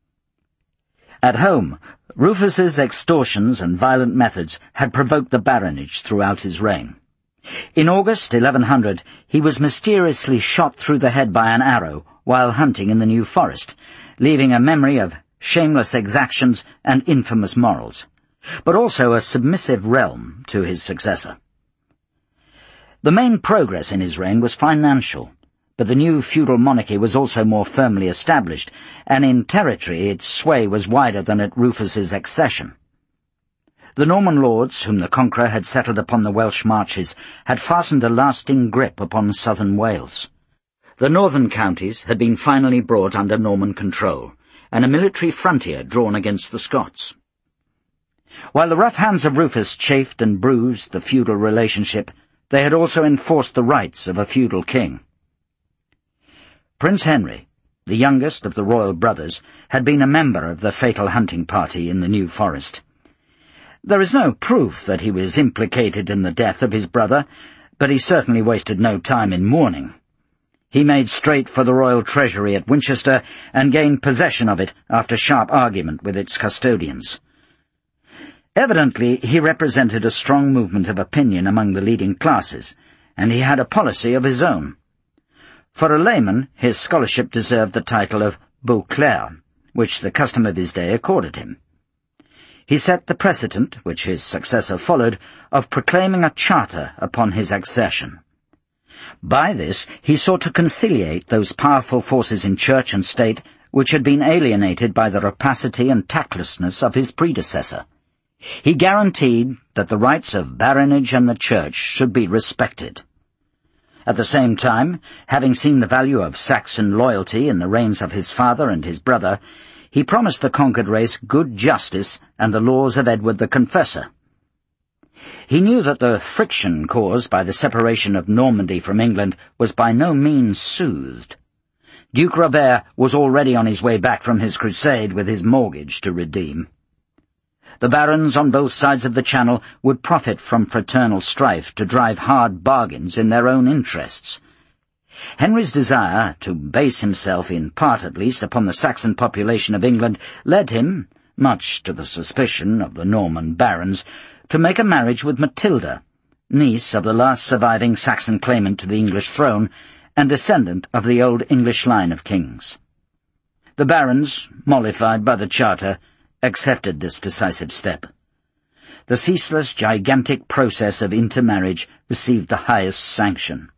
At home, Rufus's extortions and violent methods had provoked the baronage throughout his reign. In August eleven hundred, he was mysteriously shot through the head by an arrow while hunting in the New Forest, leaving a memory of shameless exactions and infamous morals, but also a submissive realm to his successor. The main progress in his reign was financial, but the new feudal monarchy was also more firmly established, and in territory its sway was wider than at Rufus's accession. The Norman lords, whom the Conqueror had settled upon the Welsh marches, had fastened a lasting grip upon southern Wales. The northern counties had been finally brought under Norman control, and a military frontier drawn against the Scots. While the rough hands of Rufus chafed and bruised the feudal relationship, they had also enforced the rights of a feudal king. Prince Henry, the youngest of the royal brothers, had been a member of the fatal hunting party in the New Forest. There is no proof that he was implicated in the death of his brother, but he certainly wasted no time in mourning. He made straight for the royal treasury at Winchester and gained possession of it after sharp argument with its custodians. Evidently, he represented a strong movement of opinion among the leading classes, and he had a policy of his own. For a layman, his scholarship deserved the title of Beauclerc, which the custom of his day accorded him. He set the precedent, which his successor followed, of proclaiming a charter upon his accession. By this he sought to conciliate those powerful forces in church and state which had been alienated by the rapacity and tactlessness of his predecessor. He guaranteed that the rights of baronage and the church should be respected. At the same time, having seen the value of Saxon loyalty in the reigns of his father and his brother, he promised the conquered race good justice and the laws of Edward the Confessor. He knew that the friction caused by the separation of Normandy from England was by no means soothed. Duke Robert was already on his way back from his crusade with his mortgage to redeem. The barons on both sides of the Channel would profit from fraternal strife to drive hard bargains in their own interests. Henry's desire to base himself, in part at least, upon the Saxon population of England led him, much to the suspicion of the Norman barons, to make a marriage with Matilda, niece of the last surviving Saxon claimant to the English throne and descendant of the old English line of kings. The barons, mollified by the charter, accepted this decisive step. The ceaseless, gigantic process of intermarriage received the highest sanction.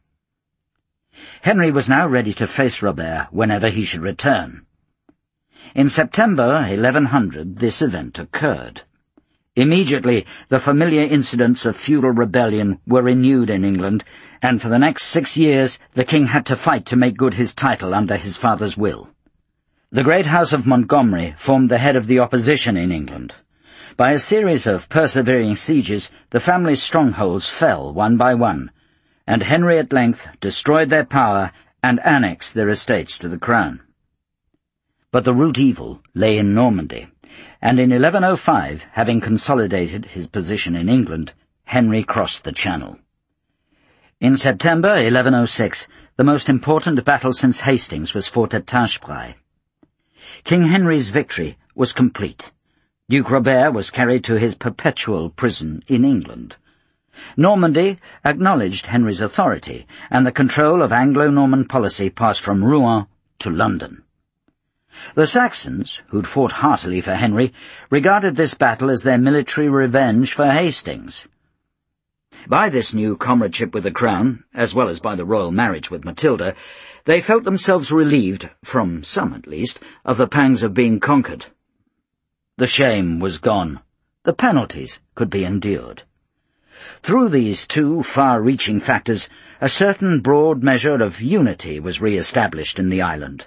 Henry was now ready to face Robert whenever he should return. In September eleven hundred this event occurred. Immediately, the familiar incidents of feudal rebellion were renewed in England, and for the next six years the king had to fight to make good his title under his father's will. The great house of Montgomery formed the head of the opposition in England. By a series of persevering sieges, the family's strongholds fell one by one, and Henry at length destroyed their power and annexed their estates to the crown. But the root evil lay in Normandy, and in eleven oh five, having consolidated his position in England, Henry crossed the Channel. In September eleven oh six, the most important battle since Hastings was fought at Tinchebrai. King Henry's victory was complete. Duke Robert was carried to his perpetual prison in England. Normandy acknowledged Henry's authority, and the control of Anglo-Norman policy passed from Rouen to London. The Saxons, who'd fought heartily for Henry, regarded this battle as their military revenge for Hastings. By this new comradeship with the crown, as well as by the royal marriage with Matilda, they felt themselves relieved, from some at least, of the pangs of being conquered. The shame was gone. The penalties could be endured. Through these two far-reaching factors, a certain broad measure of unity was re-established in the island.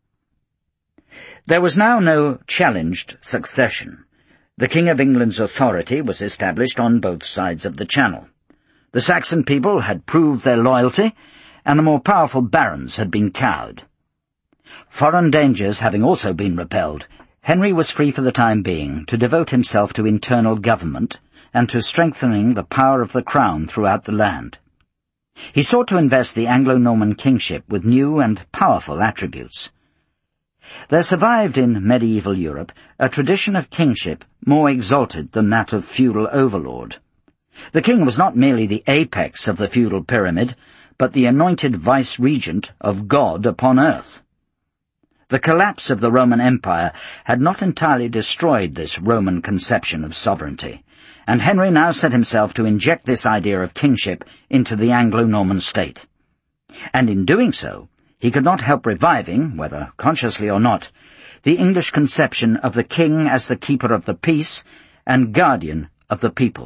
There was now no challenged succession. The King of England's authority was established on both sides of the Channel. The Saxon people had proved their loyalty, and the more powerful barons had been cowed. Foreign dangers having also been repelled, Henry was free for the time being to devote himself to internal government and to strengthening the power of the crown throughout the land. He sought to invest the Anglo-Norman kingship with new and powerful attributes. There survived in medieval Europe a tradition of kingship more exalted than that of feudal overlord. The king was not merely the apex of the feudal pyramid, but the anointed vice-regent of God upon earth. The collapse of the Roman Empire had not entirely destroyed this Roman conception of sovereignty, and Henry now set himself to inject this idea of kingship into the Anglo-Norman state. And in doing so, he could not help reviving, whether consciously or not, the English conception of the king as the keeper of the peace and guardian of the people.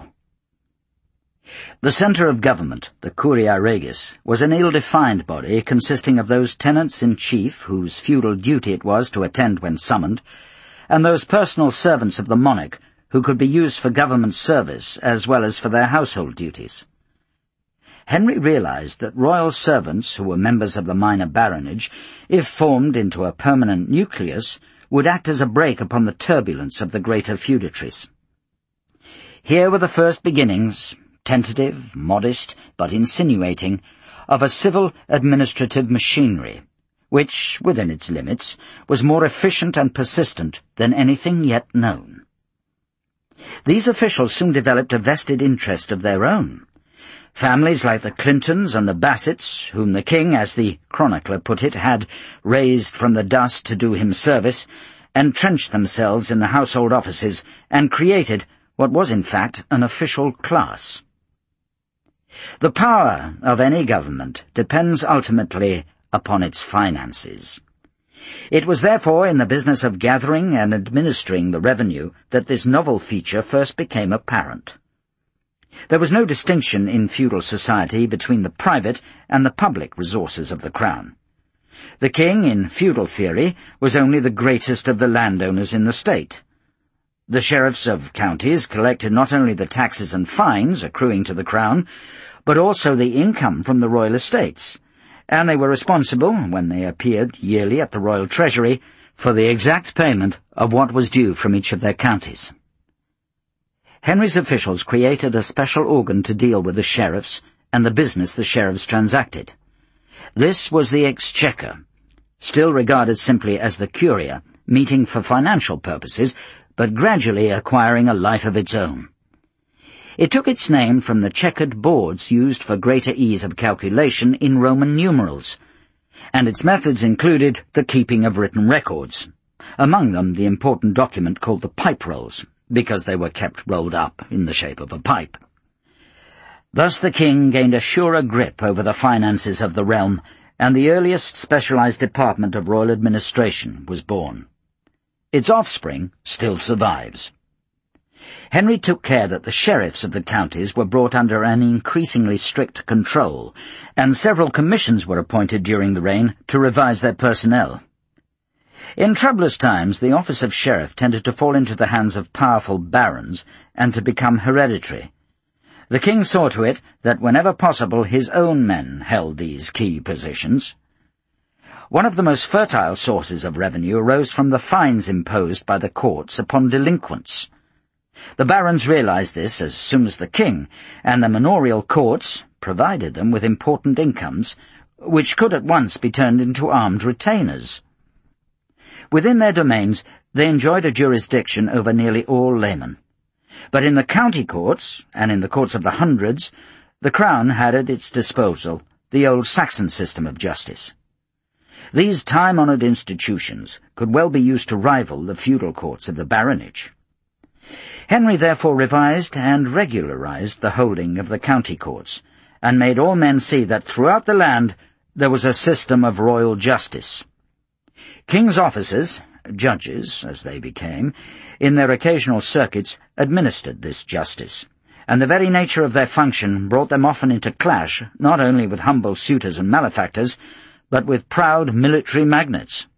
The centre of government, the Curia Regis, was an ill-defined body consisting of those tenants-in-chief whose feudal duty it was to attend when summoned, and those personal servants of the monarch who could be used for government service as well as for their household duties. Henry realized that royal servants who were members of the minor baronage, if formed into a permanent nucleus, would act as a brake upon the turbulence of the greater feudatories. Here were the first beginnings, tentative, modest, but insinuating, of a civil administrative machinery, which, within its limits, was more efficient and persistent than anything yet known. These officials soon developed a vested interest of their own. Families like the Clintons and the Bassets, whom the king, as the chronicler put it, had raised from the dust to do him service, entrenched themselves in the household offices and created what was in fact an official class. The power of any government depends ultimately upon its finances. It was therefore in the business of gathering and administering the revenue that this novel feature first became apparent. There was no distinction in feudal society between the private and the public resources of the crown. The king, in feudal theory, was only the greatest of the landowners in the state. The sheriffs of counties collected not only the taxes and fines accruing to the crown, but also the income from the royal estates, and they were responsible, when they appeared yearly at the royal treasury, for the exact payment of what was due from each of their counties. Henry's officials created a special organ to deal with the sheriffs and the business the sheriffs transacted. This was the Exchequer, still regarded simply as the Curia, meeting for financial purposes, but gradually acquiring a life of its own. It took its name from the checkered boards used for greater ease of calculation in Roman numerals, and its methods included the keeping of written records, among them the important document called the pipe rolls, because they were kept rolled up in the shape of a pipe. Thus the king gained a surer grip over the finances of the realm, and the earliest specialized department of royal administration was born. Its offspring still survives. Henry took care that the sheriffs of the counties were brought under an increasingly strict control, and several commissions were appointed during the reign to revise their personnel. In troublous times, the office of sheriff tended to fall into the hands of powerful barons and to become hereditary. The king saw to it that whenever possible his own men held these key positions. One of the most fertile sources of revenue arose from the fines imposed by the courts upon delinquents. The barons realized this as soon as the king, and the manorial courts provided them with important incomes, which could at once be turned into armed retainers. Within their domains, they enjoyed a jurisdiction over nearly all laymen. But in the county courts, and in the courts of the hundreds, the crown had at its disposal the old Saxon system of justice. These time-honoured institutions could well be used to rival the feudal courts of the baronage. Henry therefore revised and regularized the holding of the county courts, and made all men see that throughout the land there was a system of royal justice. King's officers, judges as they became, in their occasional circuits administered this justice, and the very nature of their function brought them often into clash not only with humble suitors and malefactors, but with proud military magnates.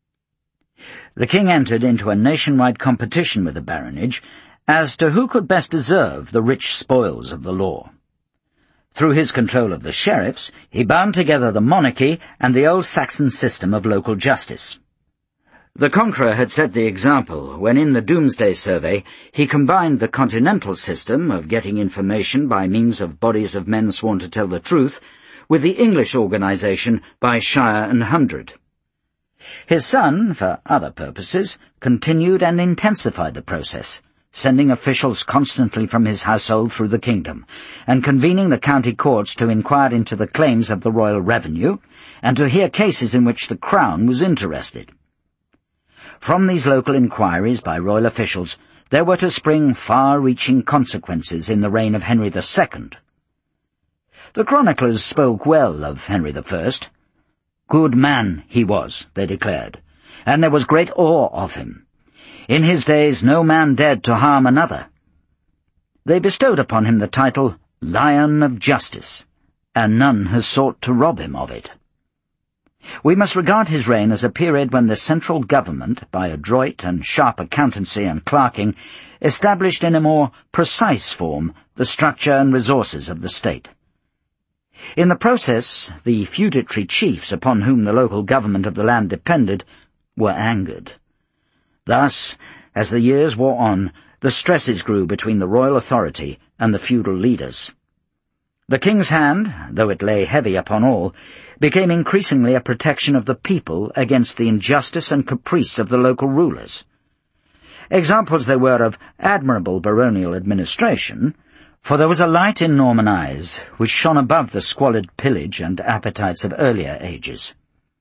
The king entered into a nationwide competition with the baronage as to who could best deserve the rich spoils of the law. Through his control of the sheriffs, he bound together the monarchy and the old Saxon system of local justice. The conqueror had set the example when in the Doomsday Survey he combined the continental system of getting information by means of bodies of men sworn to tell the truth with the English organization by shire and hundred. His son, for other purposes, continued and intensified the process, sending officials constantly from his household through the kingdom, and convening the county courts to inquire into the claims of the royal revenue, and to hear cases in which the crown was interested. From these local inquiries by royal officials, there were to spring far-reaching consequences in the reign of Henry the Second. The chroniclers spoke well of Henry the First. Good man he was, they declared, and there was great awe of him. In his days no man dared to harm another. They bestowed upon him the title Lion of Justice, and none has sought to rob him of it. We must regard his reign as a period when the central government, by adroit and sharp accountancy and clerking, established in a more precise form the structure and resources of the state. In the process, the feudatory chiefs upon whom the local government of the land depended were angered. Thus, as the years wore on, the stresses grew between the royal authority and the feudal leaders. The king's hand, though it lay heavy upon all, became increasingly a protection of the people against the injustice and caprice of the local rulers. Examples there were of admirable baronial administration, for there was a light in Norman eyes which shone above the squalid pillage and appetites of earlier ages.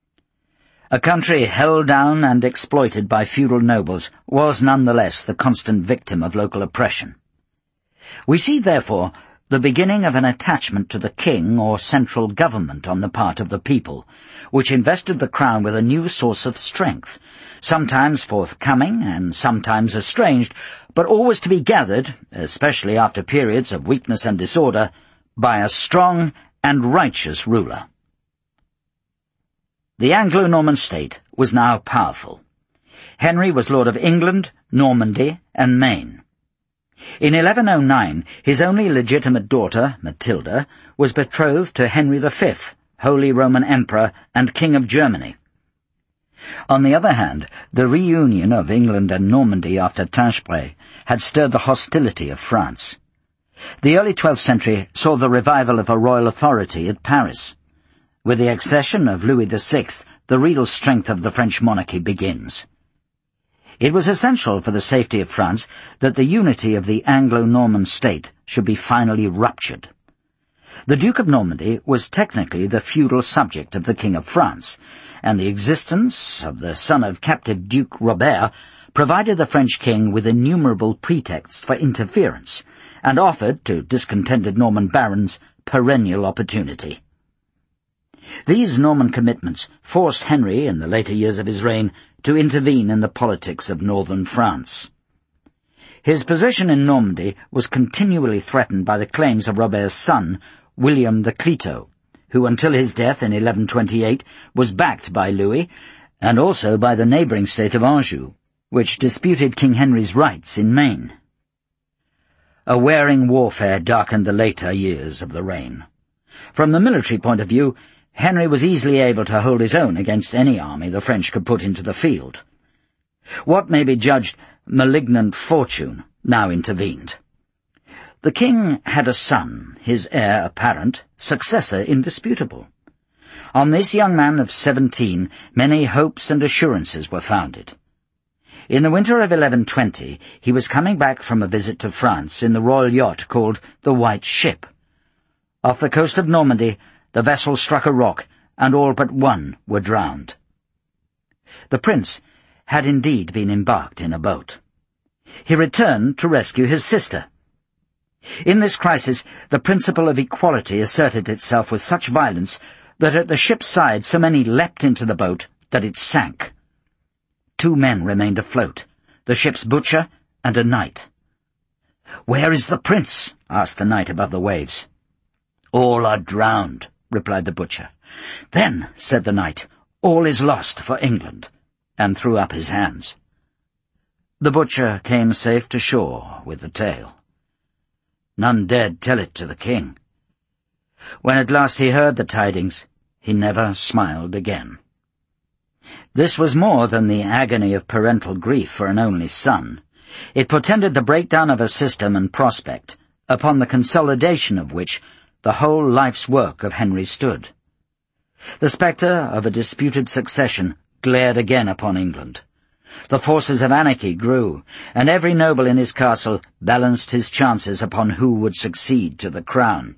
A country held down and exploited by feudal nobles was nonetheless the constant victim of local oppression. We see, therefore, the beginning of an attachment to the king or central government on the part of the people, which invested the crown with a new source of strength, sometimes forthcoming and sometimes estranged, but always to be gathered, especially after periods of weakness and disorder, by a strong and righteous ruler. The Anglo-Norman state was now powerful. Henry was Lord of England, Normandy, and Maine. In eleven oh nine, his only legitimate daughter, Matilda, was betrothed to Henry the Fifth, Holy Roman Emperor and King of Germany. On the other hand, the reunion of England and Normandy after Tinchebray had stirred the hostility of France. The early twelfth century saw the revival of a royal authority at Paris. With the accession of Louis the Sixth, the real strength of the French monarchy begins. It was essential for the safety of France that the unity of the Anglo-Norman state should be finally ruptured. The Duke of Normandy was technically the feudal subject of the King of France, and the existence of the son of captive Duke Robert provided the French king with innumerable pretexts for interference, and offered to discontented Norman barons perennial opportunity. These Norman commitments forced Henry, in the later years of his reign, to intervene in the politics of northern France. His position in Normandy was continually threatened by the claims of Robert's son, William the Clito, who until his death in eleven twenty-eight was backed by Louis, and also by the neighbouring state of Anjou, which disputed King Henry's rights in Maine. A wearing warfare darkened the later years of the reign. From the military point of view, Henry was easily able to hold his own against any army the French could put into the field. What may be judged malignant fortune now intervened. The king had a son, his heir apparent, successor indisputable. On this young man of seventeen, many hopes and assurances were founded. In the winter of eleven twenty, he was coming back from a visit to France in the royal yacht called the White Ship. Off the coast of Normandy, the vessel struck a rock, and all but one were drowned. The prince had indeed been embarked in a boat. He returned to rescue his sister. In this crisis, the principle of equality asserted itself with such violence that at the ship's side so many leapt into the boat that it sank. Two men remained afloat, the ship's butcher and a knight. "Where is the prince?" asked the knight above the waves. "All are drowned," replied the butcher. "Then," said the knight, "all is lost for England," and threw up his hands. The butcher came safe to shore with the tale. None dared tell it to the king. When at last he heard the tidings, he never smiled again. This was more than the agony of parental grief for an only son. It portended the breakdown of a system and prospect, upon the consolidation of which the whole life's work of Henry stood. The spectre of a disputed succession glared again upon England. The forces of anarchy grew, and every noble in his castle balanced his chances upon who would succeed to the crown.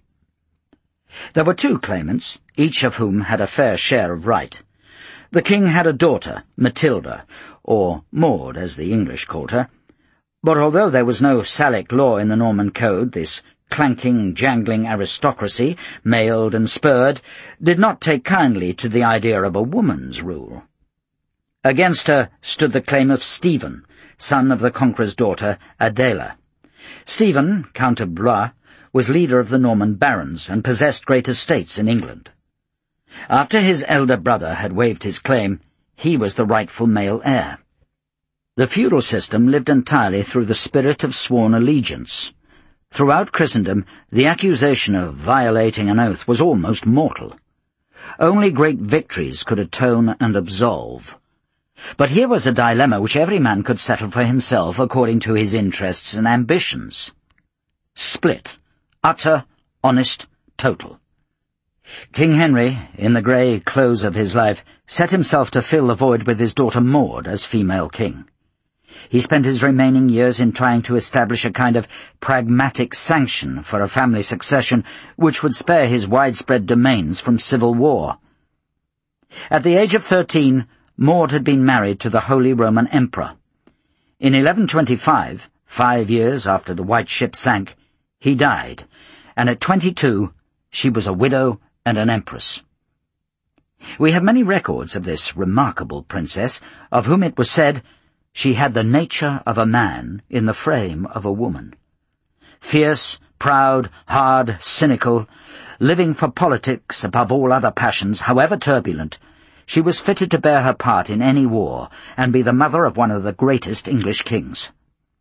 There were two claimants, each of whom had a fair share of right. The king had a daughter, Matilda, or Maud, as the English called her, but although there was no Salic law in the Norman code, this clanking, jangling aristocracy, mailed and spurred, did not take kindly to the idea of a woman's rule. Against her stood the claim of Stephen, son of the Conqueror's daughter, Adela. Stephen, Count of Blois, was leader of the Norman barons and possessed great estates in England. After his elder brother had waived his claim, he was the rightful male heir. The feudal system lived entirely through the spirit of sworn allegiance. Throughout Christendom, the accusation of violating an oath was almost mortal. Only great victories could atone and absolve. But here was a dilemma which every man could settle for himself according to his interests and ambitions. Split. Utter, honest, total. King Henry, in the grey close of his life, set himself to fill the void with his daughter Maud as female king. He spent his remaining years in trying to establish a kind of pragmatic sanction for a family succession which would spare his widespread domains from civil war. At the age of thirteen, Maud had been married to the Holy Roman Emperor. In eleven twenty-five, five years after the White Ship sank, he died, and at twenty-two she was a widow and an empress. We have many records of this remarkable princess, of whom it was said, "She had the nature of a man in the frame of a woman." Fierce, proud, hard, cynical, living for politics above all other passions, however turbulent, she was fitted to bear her part in any war and be the mother of one of the greatest English kings.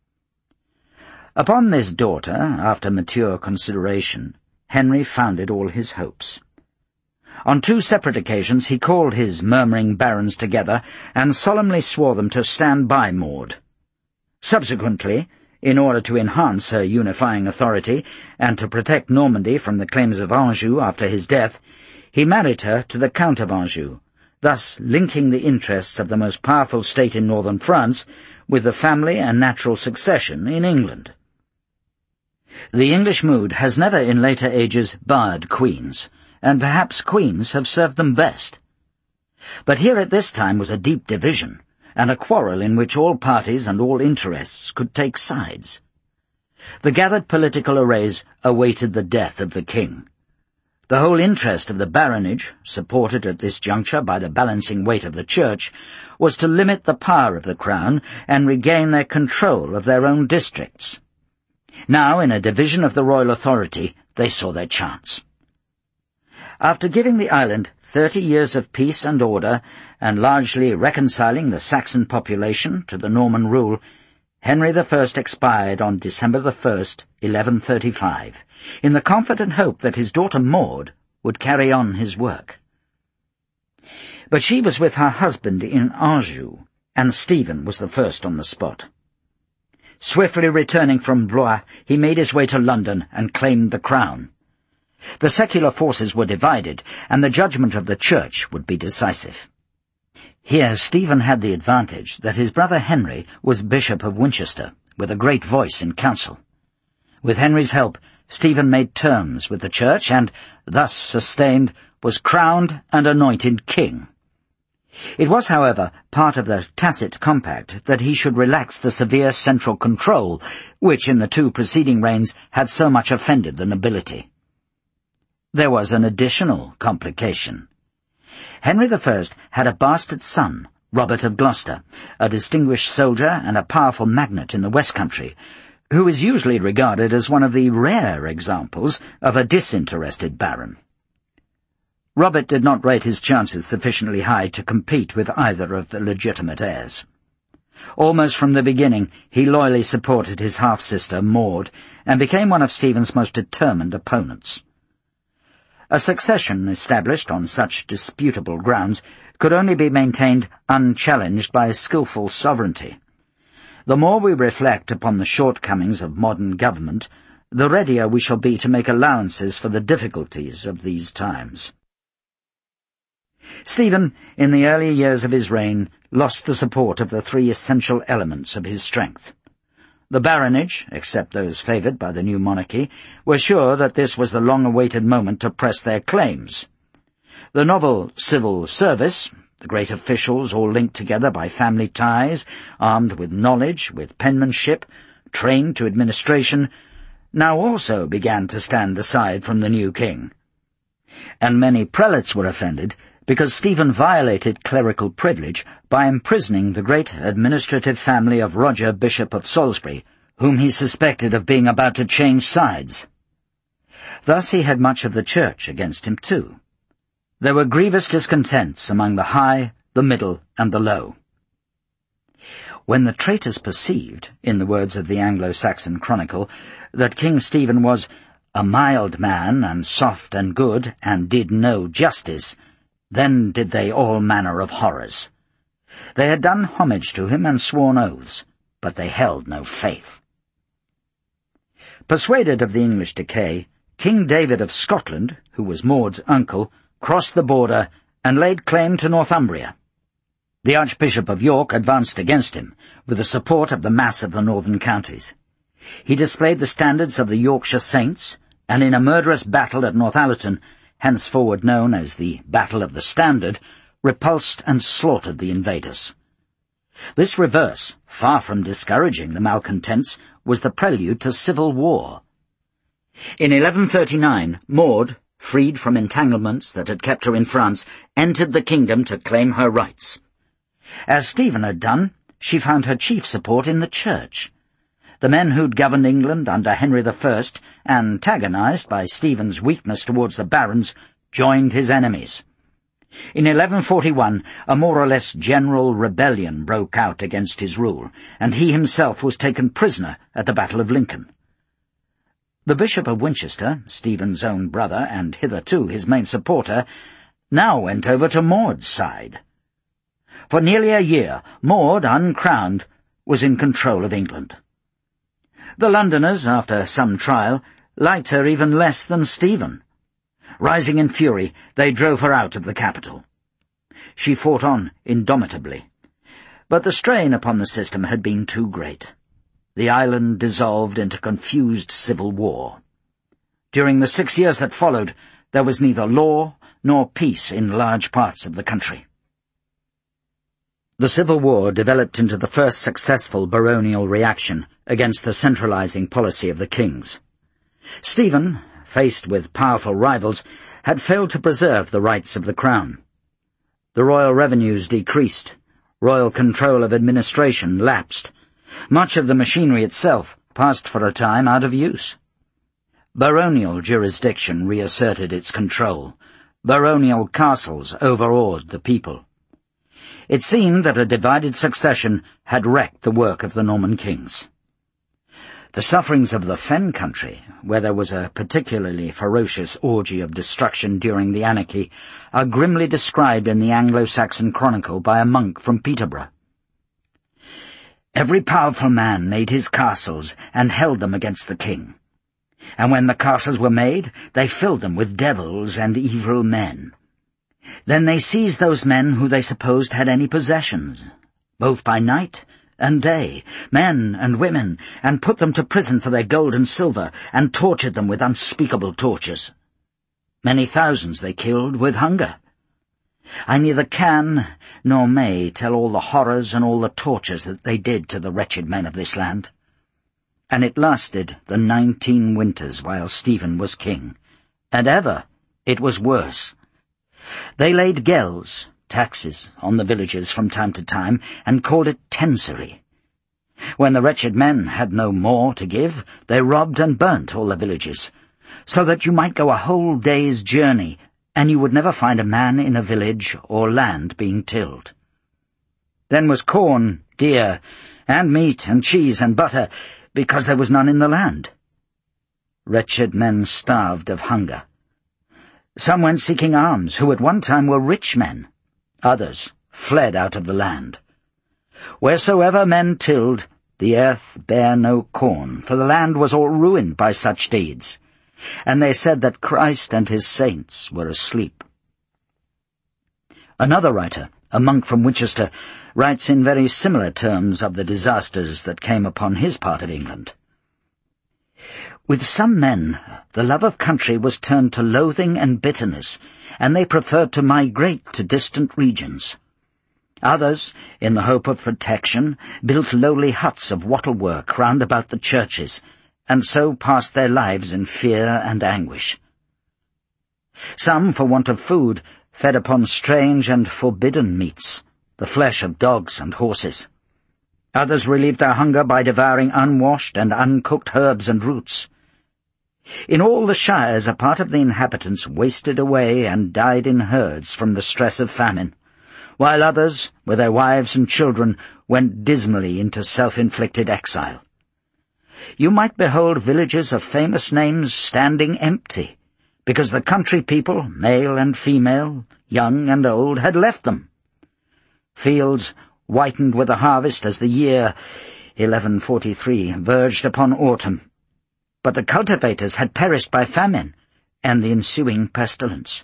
Upon this daughter, after mature consideration, Henry founded all his hopes. On two separate occasions he called his murmuring barons together and solemnly swore them to stand by Maud. Subsequently, in order to enhance her unifying authority and to protect Normandy from the claims of Anjou after his death, he married her to the Count of Anjou, thus linking the interests of the most powerful state in northern France with the family and natural succession in England. The English mood has never in later ages barred queens, and perhaps queens have served them best. But here at this time was a deep division, and a quarrel in which all parties and all interests could take sides. The gathered political arrays awaited the death of the king. The whole interest of the baronage, supported at this juncture by the balancing weight of the church, was to limit the power of the crown and regain their control of their own districts. Now, in a division of the royal authority, they saw their chance. After giving the island thirty years of peace and order, and largely reconciling the Saxon population to the Norman rule, Henry the First expired on December the first, eleven thirty-five, in the confident hope that his daughter Maud would carry on his work. But she was with her husband in Anjou, and Stephen was the first on the spot. Swiftly returning from Blois, he made his way to London and claimed the crown. The secular forces were divided, and the judgment of the Church would be decisive. Here Stephen had the advantage that his brother Henry was Bishop of Winchester, with a great voice in council. With Henry's help, Stephen made terms with the Church and, thus sustained, was crowned and anointed king. It was, however, part of the tacit compact that he should relax the severe central control which in the two preceding reigns had so much offended the nobility. There was an additional complication. Henry the First had a bastard son, Robert of Gloucester, a distinguished soldier and a powerful magnate in the West Country, who is usually regarded as one of the rare examples of a disinterested baron. Robert did not rate his chances sufficiently high to compete with either of the legitimate heirs. Almost from the beginning, he loyally supported his half-sister, Maud, and became one of Stephen's most determined opponents. A succession established on such disputable grounds could only be maintained unchallenged by skilful sovereignty. The more we reflect upon the shortcomings of modern government, the readier we shall be to make allowances for the difficulties of these times. Stephen, in the early years of his reign, lost the support of the three essential elements of his strength. The baronage, except those favoured by the new monarchy, were sure that this was the long-awaited moment to press their claims. The novel civil service, the great officials all linked together by family ties, armed with knowledge, with penmanship, trained to administration, now also began to stand aside from the new king. And many prelates were offended because Stephen violated clerical privilege by imprisoning the great administrative family of Roger, Bishop of Salisbury, whom he suspected of being about to change sides. Thus he had much of the Church against him too. There were grievous discontents among the high, the middle, and the low. When the traitors perceived, in the words of the Anglo-Saxon Chronicle, that King Stephen was a mild man, and soft and good, and did no justice, then did they all manner of horrors. They had done homage to him and sworn oaths, but they held no faith. Persuaded of the English decay, King David of Scotland, who was Maud's uncle, crossed the border and laid claim to Northumbria. The Archbishop of York advanced against him, with the support of the mass of the northern counties. He displayed the standards of the Yorkshire Saints, and in a murderous battle at Northallerton, henceforward known as the Battle of the Standard, repulsed and slaughtered the invaders. This reverse, far from discouraging the malcontents, was the prelude to civil war. In eleven thirty-nine, Maud, freed from entanglements that had kept her in France, entered the kingdom to claim her rights. As Stephen had done, she found her chief support in the Church. The men who'd governed England under Henry the First, antagonized by Stephen's weakness towards the barons, joined his enemies. In eleven forty-one, a more or less general rebellion broke out against his rule, and he himself was taken prisoner at the Battle of Lincoln. The Bishop of Winchester, Stephen's own brother and hitherto his main supporter, now went over to Maud's side. For nearly a year, Maud, uncrowned, was in control of England. The Londoners, after some trial, liked her even less than Stephen. Rising in fury, they drove her out of the capital. She fought on indomitably, but the strain upon the system had been too great. The island dissolved into confused civil war. During the six years that followed, there was neither law nor peace in large parts of the country. The Civil War developed into the first successful baronial reaction against the centralizing policy of the kings. Stephen, faced with powerful rivals, had failed to preserve the rights of the crown. The royal revenues decreased. Royal control of administration lapsed. Much of the machinery itself passed for a time out of use. Baronial jurisdiction reasserted its control. Baronial castles overawed the people. It seemed that a divided succession had wrecked the work of the Norman kings. The sufferings of the Fen country, where there was a particularly ferocious orgy of destruction during the anarchy, are grimly described in the Anglo-Saxon Chronicle by a monk from Peterborough. Every powerful man made his castles and held them against the king. And when the castles were made, they filled them with devils and evil men. Then they seized those men who they supposed had any possessions, both by night and day, men and women, and put them to prison for their gold and silver, and tortured them with unspeakable tortures. Many thousands they killed with hunger. I neither can nor may tell all the horrors and all the tortures that they did to the wretched men of this land. And it lasted the nineteen winters while Stephen was king, and ever it was worse. They laid gells, taxes, on the villages from time to time, and called it tensory. When the wretched men had no more to give, they robbed and burnt all the villages, so that you might go a whole day's journey, and you would never find a man in a village or land being tilled. Then was corn, deer, and meat, and cheese, and butter, because there was none in the land. Wretched men starved of hunger. Some went seeking alms, who at one time were rich men. Others fled out of the land. Wheresoever men tilled, the earth bare no corn, for the land was all ruined by such deeds. And they said that Christ and his saints were asleep. Another writer, a monk from Winchester, writes in very similar terms of the disasters that came upon his part of England. With some men, the love of country was turned to loathing and bitterness, and they preferred to migrate to distant regions. Others, in the hope of protection, built lowly huts of wattle-work round about the churches, and so passed their lives in fear and anguish. Some, for want of food, fed upon strange and forbidden meats, the flesh of dogs and horses. Others relieved their hunger by devouring unwashed and uncooked herbs and roots. In all the shires a part of the inhabitants wasted away and died in herds from the stress of famine, while others, with their wives and children, went dismally into self-inflicted exile. You might behold villages of famous names standing empty, because the country people, male and female, young and old, had left them. Fields whitened with the harvest as the year eleven forty-three verged upon autumn, but the cultivators had perished by famine and the ensuing pestilence.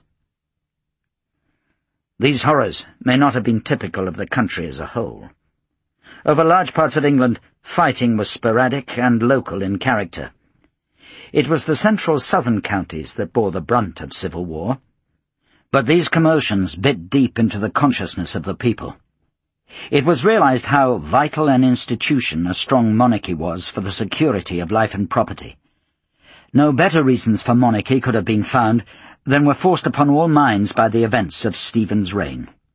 These horrors may not have been typical of the country as a whole. Over large parts of England, fighting was sporadic and local in character. It was the central southern counties that bore the brunt of civil war. But these commotions bit deep into the consciousness of the people. It was realized how vital an institution a strong monarchy was for the security of life and property. No better reasons for monarchy could have been found than were forced upon all minds by the events of Stephen's reign.